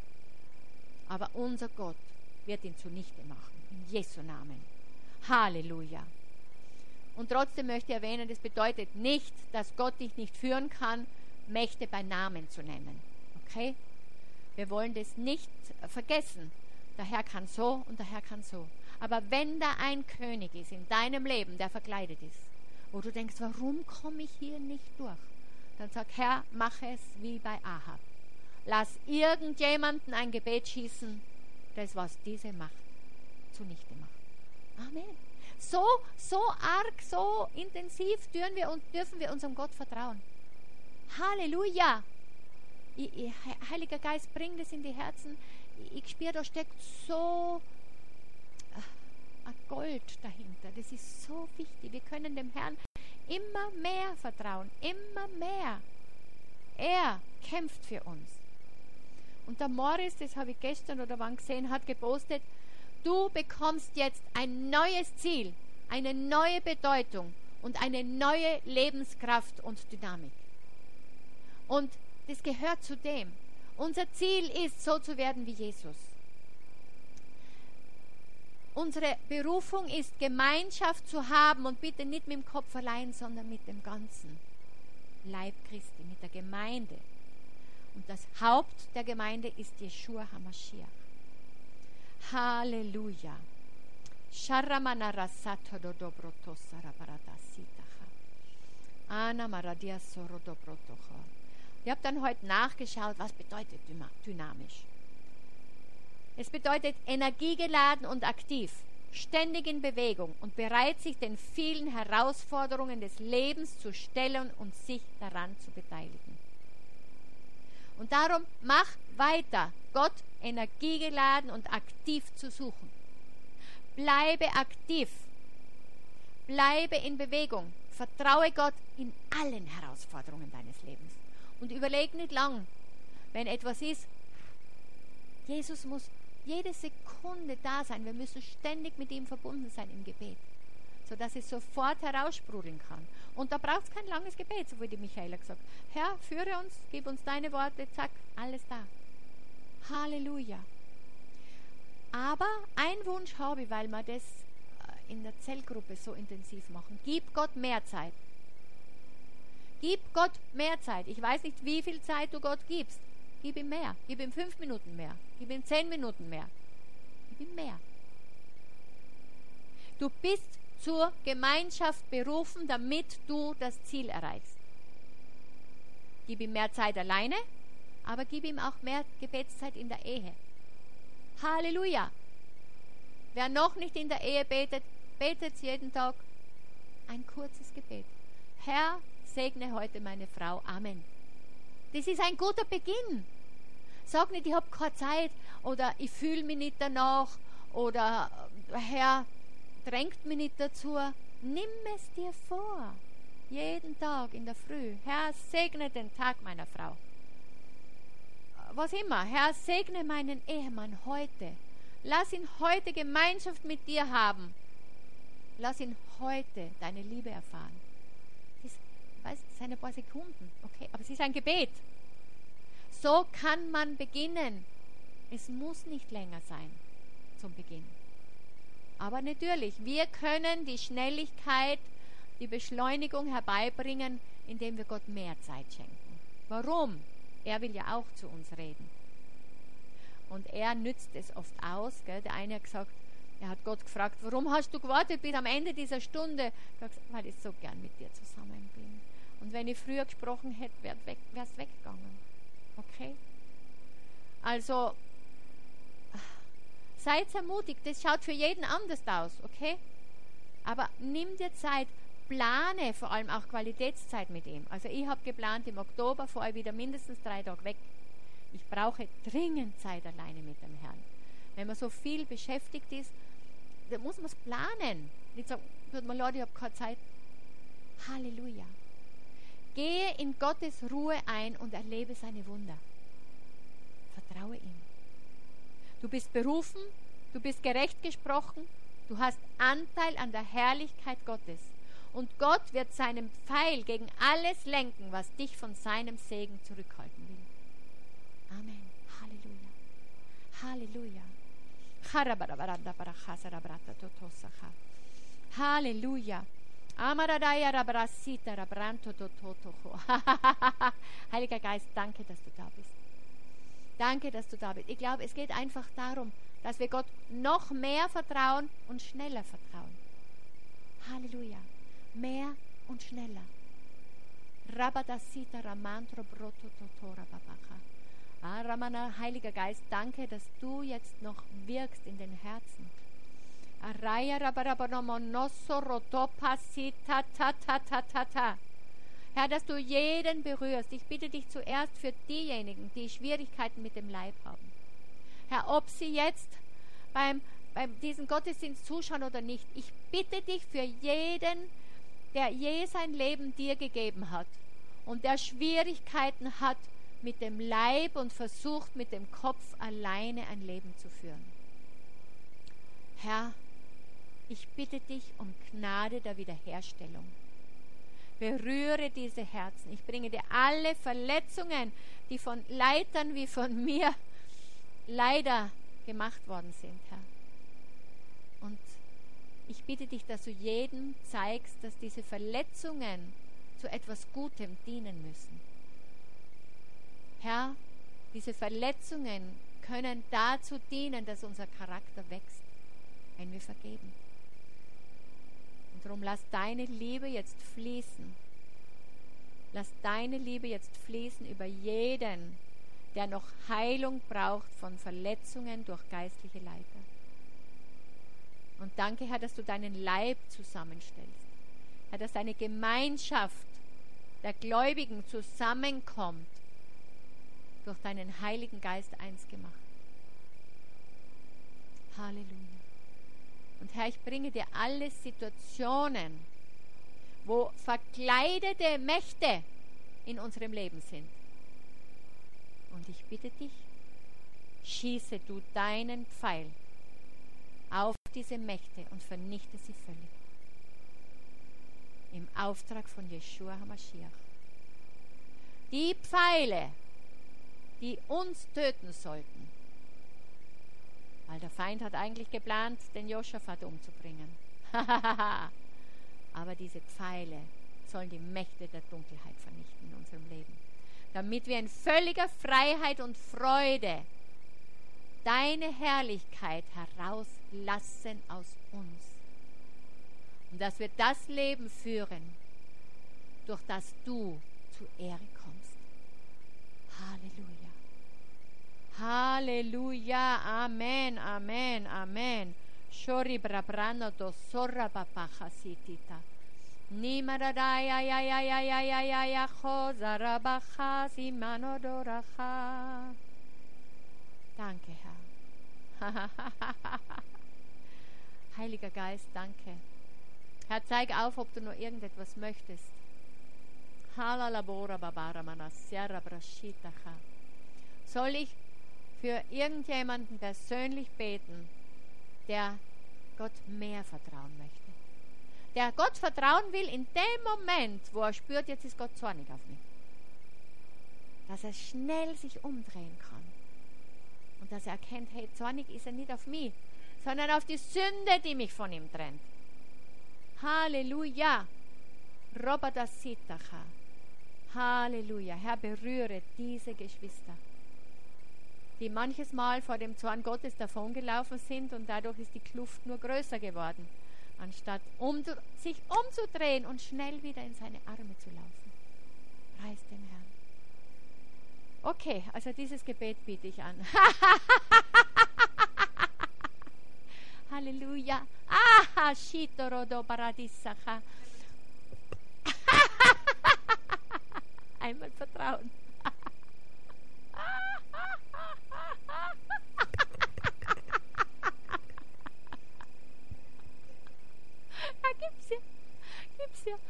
Aber unser Gott wird ihn zunichte machen, in Jesu Namen. Halleluja. Und trotzdem möchte ich erwähnen, das bedeutet nicht, dass Gott dich nicht führen kann, Mächte bei Namen zu nennen. Okay? Wir wollen das nicht vergessen. Der Herr kann so und der Herr kann so. Aber wenn da ein König ist in deinem Leben, der verkleidet ist, wo du denkst, warum komme ich hier nicht durch? Dann sag, Herr, mach es wie bei Ahab. Lass irgendjemanden ein Gebet schießen, das, was diese Macht zunichte macht. Amen. So, so arg, so intensiv dürfen wir, dürfen wir unserem Gott vertrauen. Halleluja. Ich, ich, Heiliger Geist, bring das in die Herzen. Ich, ich spüre, da steckt so ein Gold dahinter. Das ist so wichtig. Wir können dem Herrn immer mehr vertrauen. Immer mehr. Er kämpft für uns. Und der Morris, das habe ich gestern oder wann gesehen, hat gepostet, du bekommst jetzt ein neues Ziel, eine neue Bedeutung und eine neue Lebenskraft und Dynamik. Und das gehört zu dem. Unser Ziel ist, so zu werden wie Jesus. Unsere Berufung ist, Gemeinschaft zu haben und bitte nicht mit dem Kopf allein, sondern mit dem ganzen Leib Christi, mit der Gemeinde. Und das Haupt der Gemeinde ist Yeshua HaMashiach. Halleluja. Sharamana rasato do dobroto sarabaradasitacha. Ana maradia soro dobrotocha. Ich habe dann heute nachgeschaut, was bedeutet dynamisch. Es bedeutet energiegeladen und aktiv, ständig in Bewegung und bereit, sich den vielen Herausforderungen des Lebens zu stellen und sich daran zu beteiligen. Und darum mach weiter, Gott energiegeladen und aktiv zu suchen. Bleibe aktiv. Bleibe in Bewegung. Vertraue Gott in allen Herausforderungen deines Lebens. Und überleg nicht lang, wenn etwas ist. Jesus muss jede Sekunde da sein. Wir müssen ständig mit ihm verbunden sein im Gebet, sodass es sofort heraussprudeln kann. Und da braucht es kein langes Gebet, so wie die Michaela gesagt hat. Herr, führe uns, gib uns deine Worte, zack, alles da. Halleluja. Aber einen Wunsch habe ich, weil wir das in der Zellgruppe so intensiv machen. Gib Gott mehr Zeit. Gib Gott mehr Zeit. Ich weiß nicht, wie viel Zeit du Gott gibst. Gib ihm mehr. Gib ihm fünf Minuten mehr. Gib ihm zehn Minuten mehr. Gib ihm mehr. Du bist zur Gemeinschaft berufen, damit du das Ziel erreichst. Gib ihm mehr Zeit alleine, aber gib ihm auch mehr Gebetszeit in der Ehe. Halleluja! Wer noch nicht in der Ehe betet, betet jeden Tag ein kurzes Gebet. Herr, segne heute meine Frau. Amen. Das ist ein guter Beginn. Sag nicht, ich habe keine Zeit oder ich fühle mich nicht danach oder Herr, drängt mich nicht dazu. Nimm es dir vor. Jeden Tag in der Früh. Herr, segne den Tag meiner Frau. Was immer. Herr, segne meinen Ehemann heute. Lass ihn heute Gemeinschaft mit dir haben. Lass ihn heute deine Liebe erfahren. Das, weiß, das sind ein paar Sekunden, okay, aber es ist ein Gebet. So kann man beginnen. Es muss nicht länger sein zum Beginn. Aber natürlich, wir können die Schnelligkeit, die Beschleunigung herbeibringen, indem wir Gott mehr Zeit schenken. Warum? Er will ja auch zu uns reden. Und er nützt es oft aus. Gell? Der eine hat gesagt, er hat Gott gefragt, warum hast du gewartet bis am Ende dieser Stunde? Er hat gesagt, weil ich so gern mit dir zusammen bin. Und wenn ich früher gesprochen hätte, wäre es weg, weggegangen. Okay? Also, seid ermutigt. Das schaut für jeden anders aus. Okay? Aber nimm dir Zeit. Plane vor allem auch Qualitätszeit mit ihm. Also ich habe geplant, im Oktober fahre ich wieder mindestens drei Tage weg. Ich brauche dringend Zeit alleine mit dem Herrn. Wenn man so viel beschäftigt ist, dann muss man es planen. Nicht sagen, wird man Leute, ich habe keine Zeit. Halleluja. Gehe in Gottes Ruhe ein und erlebe seine Wunder. Vertraue ihm. Du bist berufen, du bist gerecht gesprochen, du hast Anteil an der Herrlichkeit Gottes. Und Gott wird seinen Pfeil gegen alles lenken, was dich von seinem Segen zurückhalten will. Amen. Halleluja. Halleluja. Halleluja. Heiliger Geist, danke, dass du da bist. Danke, dass du da bist. Ich glaube, es geht einfach darum, dass wir Gott noch mehr vertrauen und schneller vertrauen. Halleluja. Mehr und schneller. Rabadasita ramantro broto totora babacha. Ah, Ramana, Heiliger Geist, danke, dass du jetzt noch wirkst in den Herzen. Araya rabarabonomonosso rotopasita ta ta ta ta ta. Herr, dass du jeden berührst. Ich bitte dich zuerst für diejenigen, die Schwierigkeiten mit dem Leib haben. Herr, ob sie jetzt beim, beim diesen Gottesdienst zuschauen oder nicht, ich bitte dich für jeden, der je sein Leben dir gegeben hat und der Schwierigkeiten hat mit dem Leib und versucht mit dem Kopf alleine ein Leben zu führen. Herr, ich bitte dich um Gnade der Wiederherstellung. Berühre diese Herzen. Ich bringe dir alle Verletzungen, die von Leitern wie von mir leider gemacht worden sind, Herr. Und ich bitte dich, dass du jedem zeigst, dass diese Verletzungen zu etwas Gutem dienen müssen. Herr, diese Verletzungen können dazu dienen, dass unser Charakter wächst, wenn wir vergeben. Und darum lass deine Liebe jetzt fließen. Lass deine Liebe jetzt fließen über jeden, der noch Heilung braucht von Verletzungen durch geistliche Leiter. Und danke, Herr, dass du deinen Leib zusammenstellst. Herr, dass eine Gemeinschaft der Gläubigen zusammenkommt, durch deinen Heiligen Geist eins gemacht. Halleluja. Und Herr, ich bringe dir alle Situationen, wo verkleidete Mächte in unserem Leben sind. Und ich bitte dich, schieße du deinen Pfeil auf diese Mächte und vernichte sie völlig. Im Auftrag von Yeshua HaMashiach. Die Pfeile, die uns töten sollten, weil der Feind hat eigentlich geplant, den Josaphat umzubringen. Aber diese Pfeile sollen die Mächte der Dunkelheit vernichten in unserem Leben, damit wir in völliger Freiheit und Freude deine Herrlichkeit herauslassen aus uns. Und dass wir das Leben führen, durch das du zur Ehre kommst. Halleluja. Halleluja. Amen, Amen, Amen. Shori brabrano do sorra papacha sitita. Nimaradaya ya ya ya ya ya ya ya chozarabacha simanodoracha. Danke, Herr. Heiliger Geist, danke. Herr, zeig auf, ob du noch irgendetwas möchtest. Soll ich für irgendjemanden persönlich beten, der Gott mehr vertrauen möchte? Der Gott vertrauen will in dem Moment, wo er spürt, jetzt ist Gott zornig auf mich. Dass er schnell sich umdrehen kann. Und dass er erkennt, hey, zornig ist er nicht auf mich, sondern auf die Sünde, die mich von ihm trennt. Halleluja. Robadasitacha. Halleluja. Herr, berühre diese Geschwister, die manches Mal vor dem Zorn Gottes davongelaufen sind und dadurch ist die Kluft nur größer geworden, anstatt um, sich umzudrehen und schnell wieder in seine Arme zu laufen. Preis den Herrn. Okay, also dieses Gebet biete ich an. Halleluja. Ah, Shitorodo Paradisacha. Einmal vertrauen. Ja, gib's ja. Gib's ja.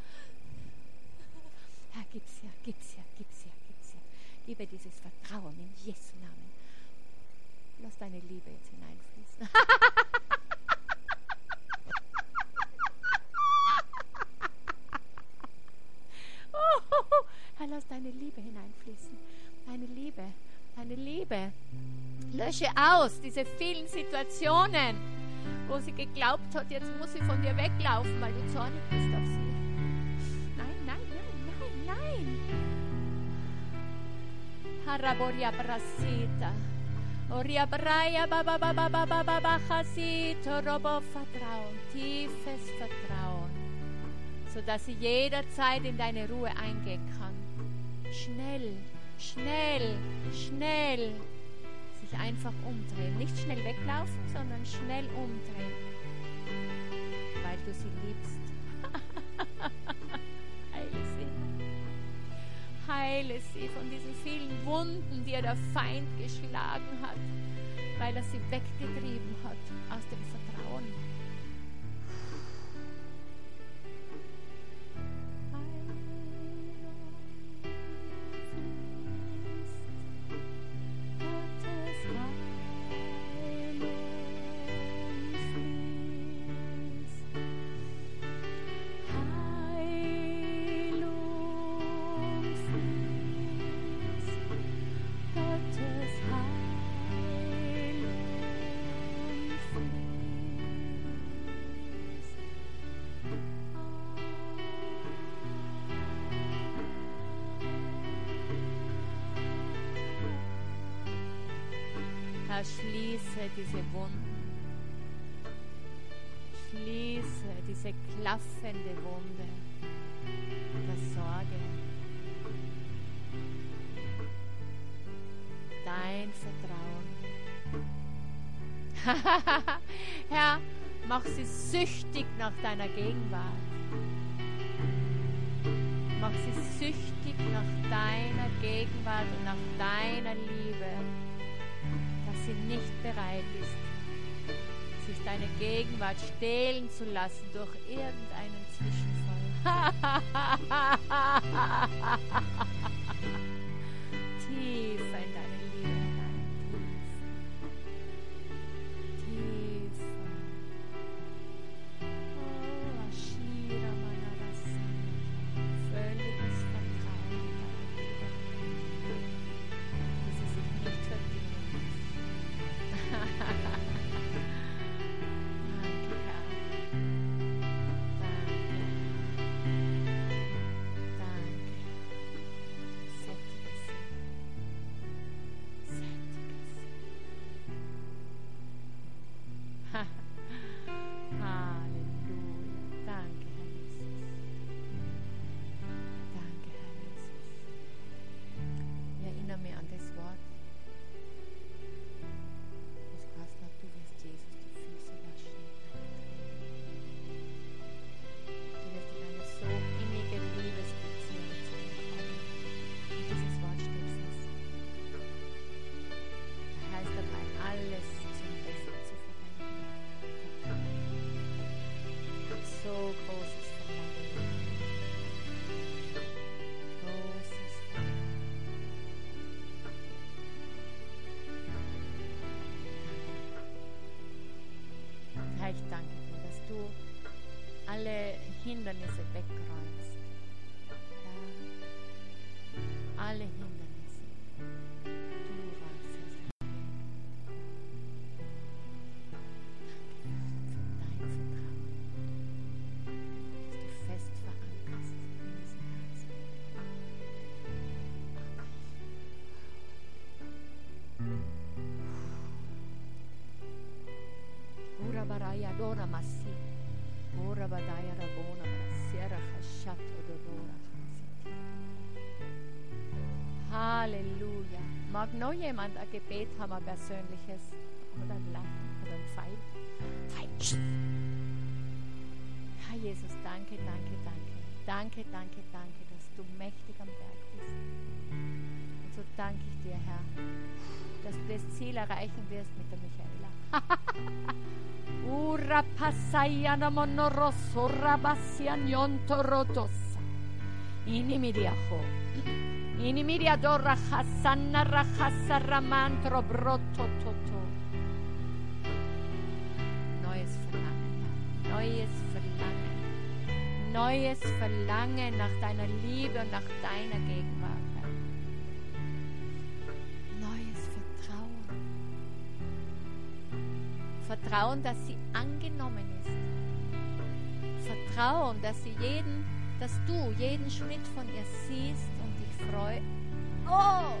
Ja, gib's ja, gib's ja, gib's ja, gib's ja. Gebe dieses Vertrauen in Jesu Namen. Lass deine Liebe jetzt hineinfließen. Oh, Herr, lass deine Liebe hineinfließen. Deine Liebe, deine Liebe. Lösche aus diese vielen Situationen, wo sie geglaubt hat, jetzt muss sie von dir weglaufen, weil du zornig bist auf sie. Nein, nein, nein, nein, nein. Haraboria Brasita. Oria Braya Baba Baba Baba Baba Chasito Robo Vertrauen, tiefes Vertrauen, sodass sie jederzeit in deine Ruhe eingehen kann. Schnell, schnell, schnell sich einfach umdrehen. Nicht schnell weglaufen, sondern schnell umdrehen, weil du sie liebst. Heile sie. Heile sie von diesen vielen Wunden, die ihr der Feind geschlagen hat, weil er sie weggetrieben hat aus dem Vertrauen. Herr, schließe diese Wunden, schließe diese klaffende Wunde der Sorge. Herr, mach sie süchtig nach deiner Gegenwart. Mach sie süchtig nach deiner Gegenwart und nach deiner Liebe, dass sie nicht bereit ist, sich deine Gegenwart stehlen zu lassen durch irgendeinen Zwischenfall. Tiefer in deine Liebe hinein. Tiefer. Oh, Ashira Manarasa. Völliges Vertrauen in deine Liebe. Wie sie sich nicht verdienen muss. Danke, Herr. Ich danke dir, dass du alle Hindernisse wegräumst. Ja. Alle Hindernisse. Du räumst es weg. Danke für dein Vertrauen, dass du fest verankerst in diesem Herzen. Ura baraya dora masi, ura badaya rabona brasiera hashat odorora hasiti. Halleluja. Mag noch jemand ein Gebet haben, ein persönliches oder ein Lachen oder ein Pfeil? Pfeil. Herr Jesus, danke, danke, danke. Danke, danke, danke, dass du mächtig am Berg bist. Und so danke ich dir, Herr, dass du das Ziel erreichen wirst mit der Michaela. Ura pasaya na monoroso rabasia nyontorotosa. Inimidiaho. Inimidiadora hasanna rahasa ramantro brotototo. Neues Verlangen, neues Verlangen, neues Verlangen nach deiner Liebe und nach deiner Gegenwart. Neues Vertrauen. Vertrauen, dass sie angenommen ist. Vertrauen, dass sie jeden, dass du jeden Schritt von ihr siehst und dich freust. Oh!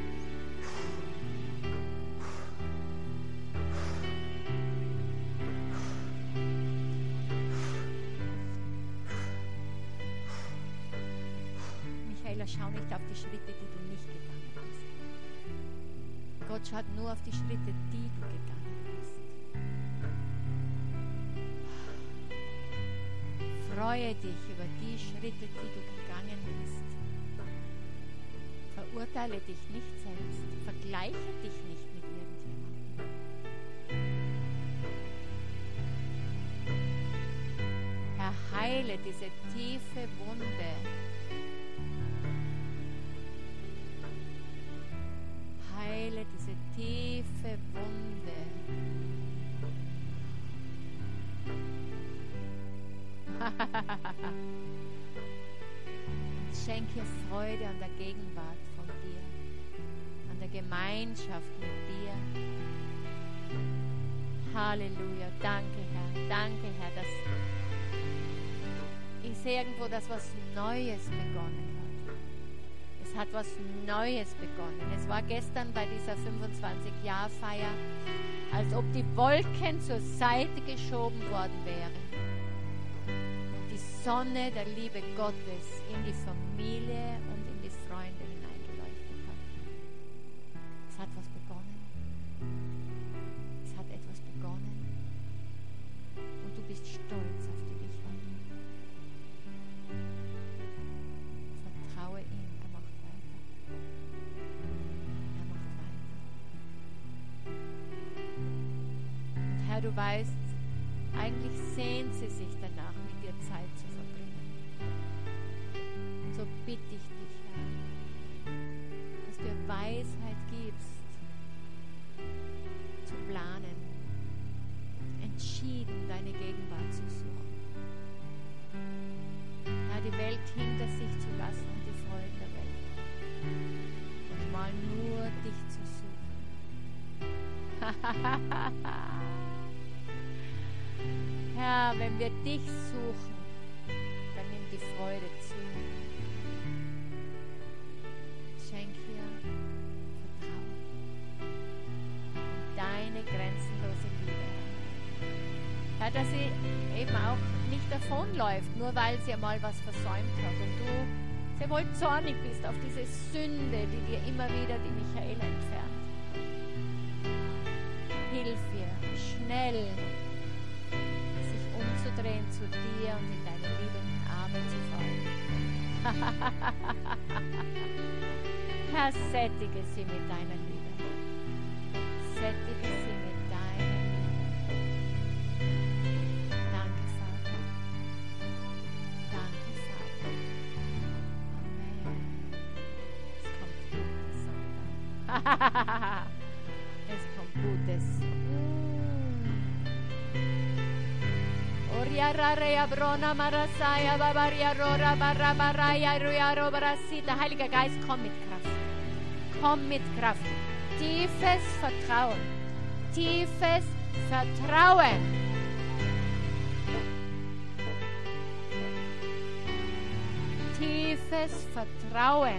Michaela, schau nicht auf die Schritte, die du nicht gegangen bist. Gott schaut nur auf die Schritte, die du gegangen bist. Freue dich über die Schritte, die du gegangen bist. Verurteile dich nicht selbst. Vergleiche dich nicht mit irgendjemandem. Herr, heile diese tiefe Wunde. Heile diese tiefe Wunde. Schenk ihr Freude an der Gegenwart von dir, an der Gemeinschaft mit dir. Halleluja. Danke, Herr. Danke, Herr, dass ich sehe irgendwo, dass was Neues begonnen hat. Es hat was Neues begonnen. Es war gestern bei dieser fünfundzwanzig-Jahr-Feier, als ob die Wolken zur Seite geschoben worden wären. Sonne der Liebe Gottes in die Familie und in die Freunde hineingeleuchtet hat. Es hat was begonnen. Es hat etwas begonnen. du weißt, eigentlich sehnt sie sich danach, mit dir Zeit zu verbringen. Und so bitte ich dich, Herr, dass du ihr Weisheit gibst, zu planen, entschieden deine Gegenwart zu suchen. Ja, die Welt hinter sich zu lassen und die Freuden der Welt. Und mal nur dich zu suchen. Herr, wenn wir dich suchen, dann nimmt die Freude zu. Schenk ihr Vertrauen in deine grenzenlose Liebe. Herr, dass sie eben auch nicht davonläuft, nur weil sie einmal was versäumt hat und du sehr wohl zornig bist auf diese Sünde, die dir immer wieder die Michaela entfernt. Hilf ihr, schnell sich umzudrehen zu dir und in deine liebenden Arme zu fallen. Herr, sättige sie mit deiner Liebe. Sättige sie mit deiner Liebe. Danke, Vater. Danke, Vater. Amen. Es kommt Gutes, Sonntag. Es kommt Gutes. Oriararea brona marasaya babaria rora barabaraya ruaro brasita. Heiliger Geist, komm mit Kraft. Komm mit Kraft. Tiefes Vertrauen. Tiefes Vertrauen. Tiefes Vertrauen.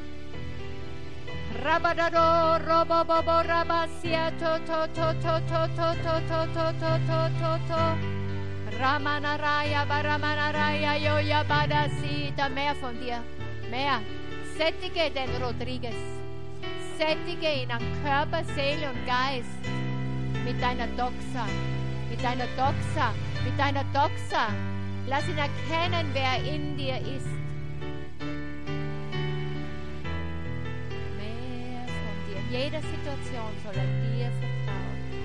Rabadado, robobobo, rabasia, to, to, to, to, to, to, to, to, to, to, to, to. Ramanaraya, Baramanaraya, Joja, Badasita, mehr von dir, mehr. Sättige den Rodriguez, sättige ihn an Körper, Seele und Geist mit deiner Doxa, mit deiner Doxa, mit deiner Doxa. Lass ihn erkennen, wer in dir ist. Mehr von dir. In jeder Situation soll er dir vertrauen.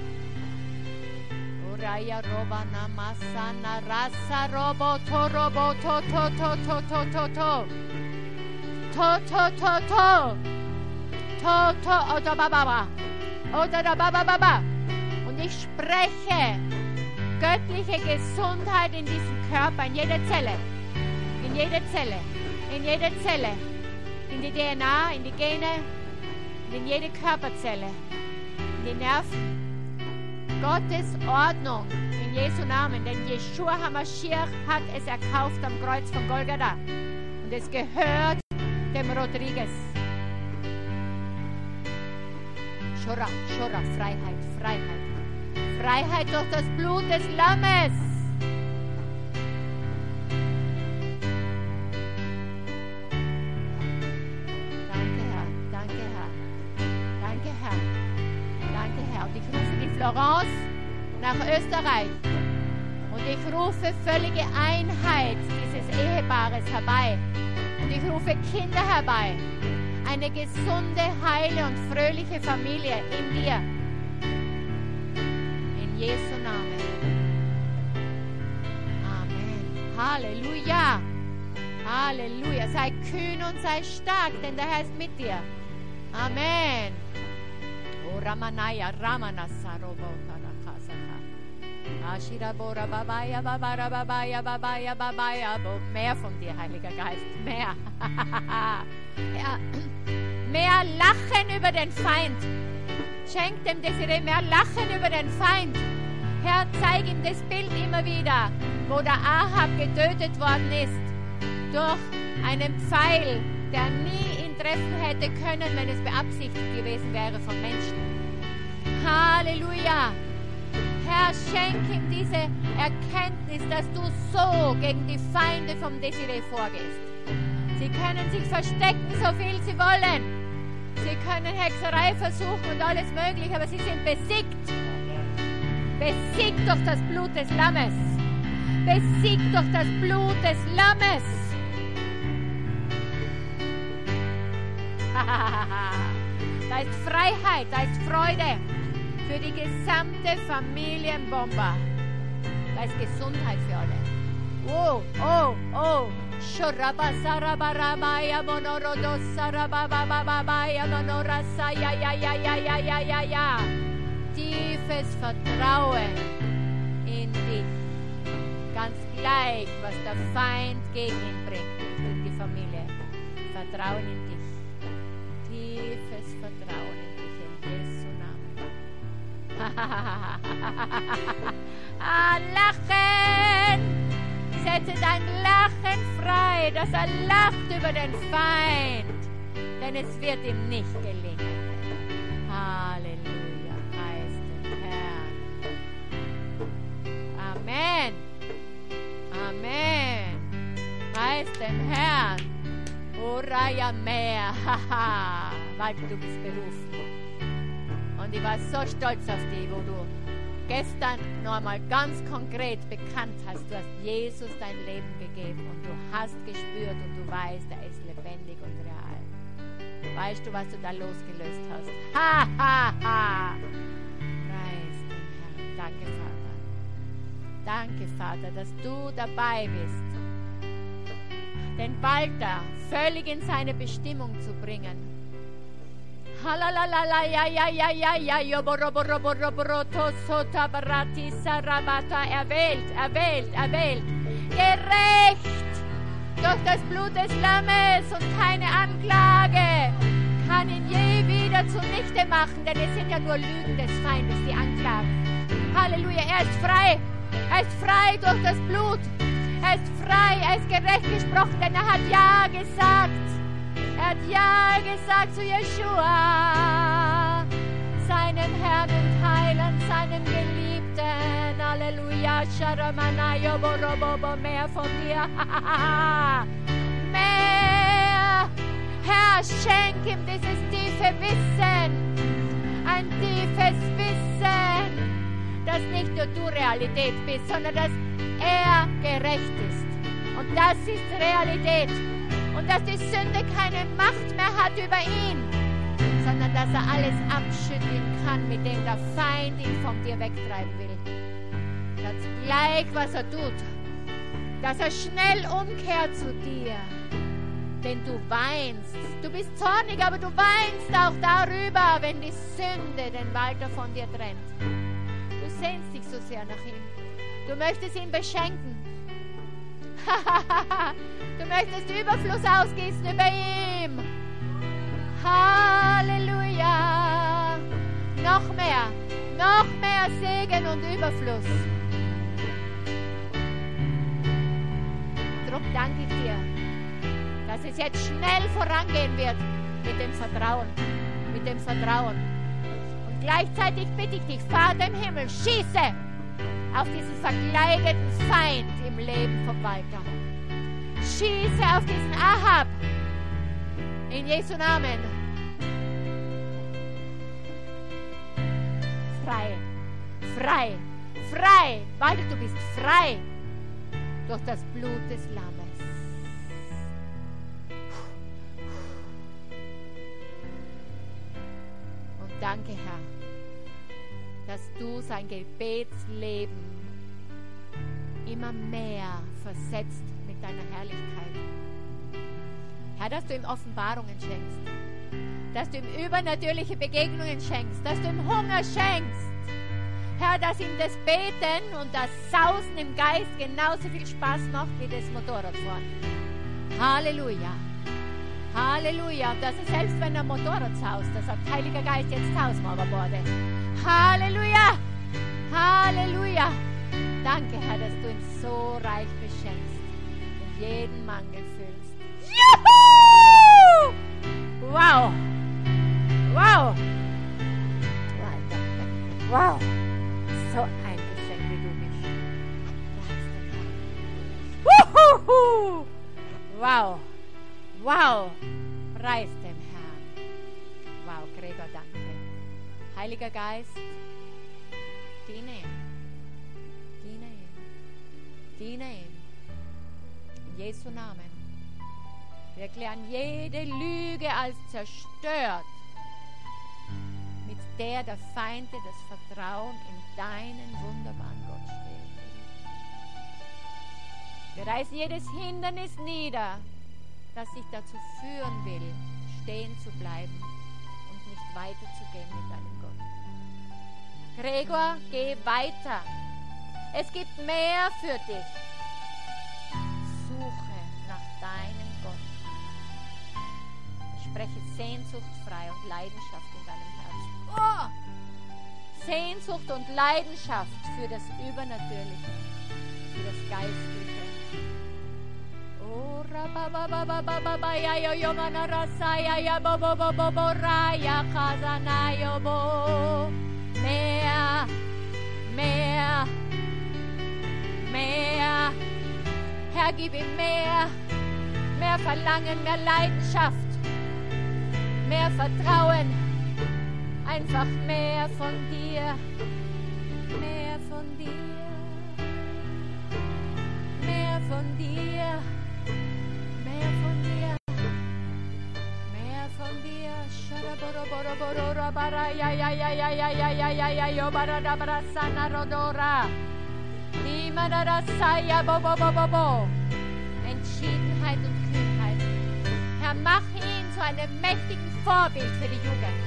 Raya roba namasana rasa robo to robo to to to to to to to to to to to to to oder baba oder da baba baba. Und ich spreche göttliche Gesundheit in diesem Körper, in jeder Zelle, in jeder Zelle, in jeder Zelle, in die D N A, in die Gene, in jede Körperzelle, in die Nerven. Gottes Ordnung in Jesu Namen, denn Yeshua HaMashiach hat es erkauft am Kreuz von Golgatha und es gehört dem Rodriguez. Shora, Shora, Freiheit, Freiheit, Freiheit durch das Blut des Lammes. Danke, Herr, danke, Herr, danke, Herr, danke, Herr. Und ich rufe die Florence nach Österreich und ich rufe völlige Einheit dieses Ehepaares herbei und ich rufe Kinder herbei, eine gesunde, heile und fröhliche Familie in dir, in Jesu Namen. Amen. Halleluja, Halleluja. Sei kühn und sei stark, denn der Herr ist mit dir. Amen. O Ramanaya Ramanasa Robota Rakasaka. Ashira Bora Babaya Babara Babaya Babaya Babaya. Mehr von dir, Heiliger Geist. Mehr. Ja. Mehr Lachen über den Feind. Schenk dem Desiree mehr Lachen über den Feind. Herr, zeig ihm das Bild immer wieder, wo der Ahab getötet worden ist durch einen Pfeil, der nie ihn treffen hätte können, wenn es beabsichtigt gewesen wäre von Menschen. Halleluja! Herr, schenk ihm diese Erkenntnis, dass du so gegen die Feinde vom Desiree vorgehst. Sie können sich verstecken, so viel sie wollen. Sie können Hexerei versuchen und alles Mögliche, aber sie sind besiegt. Besiegt durch das Blut des Lammes. Besiegt durch das Blut des Lammes. Da ist Freiheit, da ist Freude. für die gesamte Familienbomber. Da ist Gesundheit für alle. Oh, oh, oh. Shorabasarabarabaya monorodosarababababaya monorasaya ja ja ja ja ja ja ja. Tiefes Vertrauen in dich. Ganz gleich, was der Feind gegen ihn bringt, in die Familie. Vertrauen in dich. Tiefes Vertrauen in dich, in Jesu Namen. ah, lachen! Setze dein Lachen frei, dass er lacht über den Feind, denn es wird ihm nicht gelingen. Halleluja, preis den Herrn. Amen. Amen. Preis den Herrn. Uraya mehr. Haha, weil du bist berufen. Und ich war so stolz auf dich, wo du gestern noch einmal ganz konkret bekannt hast, du hast Jesus dein Leben gegeben und du hast gespürt und du weißt, er ist lebendig und real. Weißt du, was du da losgelöst hast? Ha, ha, ha! Preis den Herrn. Danke, Vater. Danke, Vater, dass du dabei bist, den Walter völlig in seine Bestimmung zu bringen. Halalala ja ja ja ja ja joboroboroboroboroto sota barati sarabata erwählt, erwählt, erwählt, gerecht durch das Blut des Lammes und keine Anklage kann ihn je wieder zunichte machen, denn es sind ja nur Lügen des Feindes, die Anklagen. Halleluja, er ist frei, er ist frei durch das Blut, er ist frei, er ist gerecht gesprochen, denn er hat Ja gesagt. Er hat Ja gesagt zu Jeshua, seinem Herrn und Heiland, seinem Geliebten. Halleluja, Sharamanayo, Borobobo, mehr von dir. Mehr. Herr, schenk ihm dieses tiefe Wissen, ein tiefes Wissen, dass nicht nur du Realität bist, sondern dass er gerecht ist. Und das ist Realität. Und dass die Sünde keine Macht mehr hat über ihn, sondern dass er alles abschütteln kann, mit dem der Feind ihn von dir wegtreiben will. Ganz gleich, was er tut, dass er schnell umkehrt zu dir. Denn du weinst. Du bist zornig, aber du weinst auch darüber, wenn die Sünde den Walter von dir trennt. Du sehnst dich so sehr nach ihm. Du möchtest ihn beschenken. Du möchtest Überfluss ausgießen über ihm. Halleluja. Noch mehr, noch mehr Segen und Überfluss. Drum danke ich dir, dass es jetzt schnell vorangehen wird mit dem Vertrauen, mit dem Vertrauen. Und gleichzeitig bitte ich dich, Vater im Himmel, schieße auf diesen verkleideten Feind im Leben von Walter. Schieße auf diesen Ahab. In Jesu Namen. Frei. Frei. Frei. Walter, du bist frei. Durch das Blut des Lammes. Und danke, Herr, dass du sein Gebetsleben immer mehr versetzt mit deiner Herrlichkeit. Herr, dass du ihm Offenbarungen schenkst, dass du ihm übernatürliche Begegnungen schenkst, dass du ihm Hunger schenkst. Herr, dass ihm das Beten und das Sausen im Geist genauso viel Spaß macht wie das Motorradfahren. Halleluja. Halleluja. Und dass er selbst, wenn er Motorrad saust, da sagt Heiliger Geist, jetzt saus mal über Borde. Halleluja. Halleluja. Danke, Herr, dass du ihn so reich beschenkst und jeden Mangel füllst. Juhu! Wow! Wow! Wow! So ein Geschenk, wie du bist. Wuhu! Wow! Wow! Preis dem Herrn. Wow, Gregor, danke. Heiliger Geist, diene ihm. Diene ihm. Diene ihm. In Jesu Namen. Wir erklären jede Lüge als zerstört. Mit der der Feinde das Vertrauen in deinen wunderbaren Gott stehlen will. Wir reißen jedes Hindernis nieder, das dich dazu führen will, stehen zu bleiben und nicht weiterzugehen mit deinem Gott. Gregor, geh weiter. Es gibt mehr für dich. Suche nach deinem Gott. Ich spreche Sehnsucht frei und Leidenschaft in deinem Herzen. Oh! Sehnsucht und Leidenschaft für das Übernatürliche, für das Geistliche. Oh, rababababababa, ja, ja, jomana rasaya, ja, bo, bo, bo, bo, bo, raya, chazanayo, bo. Mehr, mehr, mehr. Herr, gib ihm mehr, mehr Verlangen, mehr Leidenschaft, mehr Vertrauen, einfach mehr von dir, mehr von dir, mehr von dir, mehr von dir, mehr von dir. Sharaboroboroborobara, ja, ja, ja, ja, ja, ja, ja, ja, ja, yobaradabrasana rodora. Nimanarasaya, bo, bo, bo, bo, bo. Entschiedenheit und Kühnheit. Herr, mach ihn zu einem mächtigen Vorbild für die Jugend.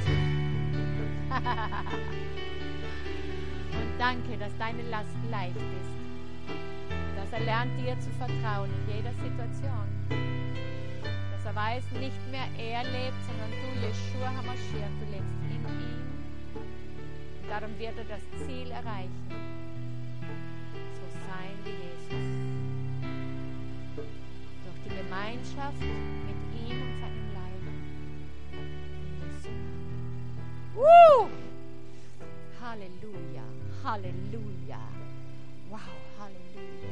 Und danke, dass deine Last leicht ist. Dass er lernt, dir zu vertrauen in jeder Situation. Dass er weiß, nicht mehr er lebt, sondern du, Jeschua HaMashiach, du lebst in ihm. Und darum wird er das Ziel erreichen. So sein wie Jesus. Durch die Gemeinschaft mit ihm und seinem Leib. Jesu Namen. Uh! Halleluja, Halleluja. Wow, Halleluja.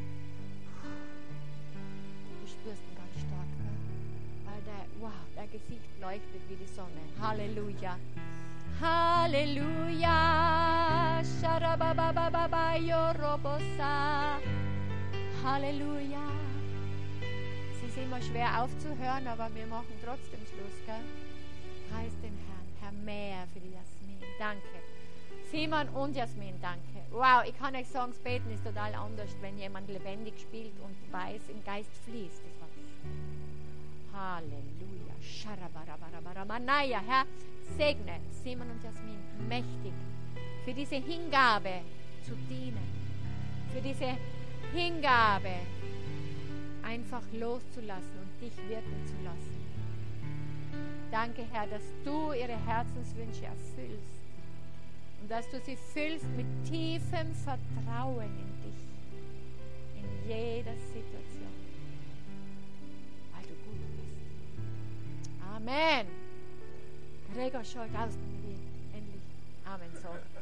Du spürst ihn ganz stark, ne? Weil der, wow, dein Gesicht leuchtet wie die Sonne. Halleluja. Halleluja. Sharababababa yorobosa. Halleluja. Es ist immer schwer aufzuhören, aber wir machen trotzdem Schluss, gell? Preis den Herrn. Herr, mehr für die Jasmin. Danke. Simon und Jasmin, danke. Wow, ich kann euch sagen, das Beten ist total anders, wenn jemand lebendig spielt und weiß, im Geist fließt. Das war Halleluja. Sharabarabarabaramanaya. Herr, segne Simon und Jasmin mächtig für diese Hingabe zu dienen. Für diese Hingabe einfach loszulassen und dich wirken zu lassen. Danke, Herr, dass du ihre Herzenswünsche erfüllst. Und dass du sie füllst mit tiefem Vertrauen in dich, in jeder Situation, weil du gut bist. Amen. Gregor, schaut aus, endlich. Amen. So.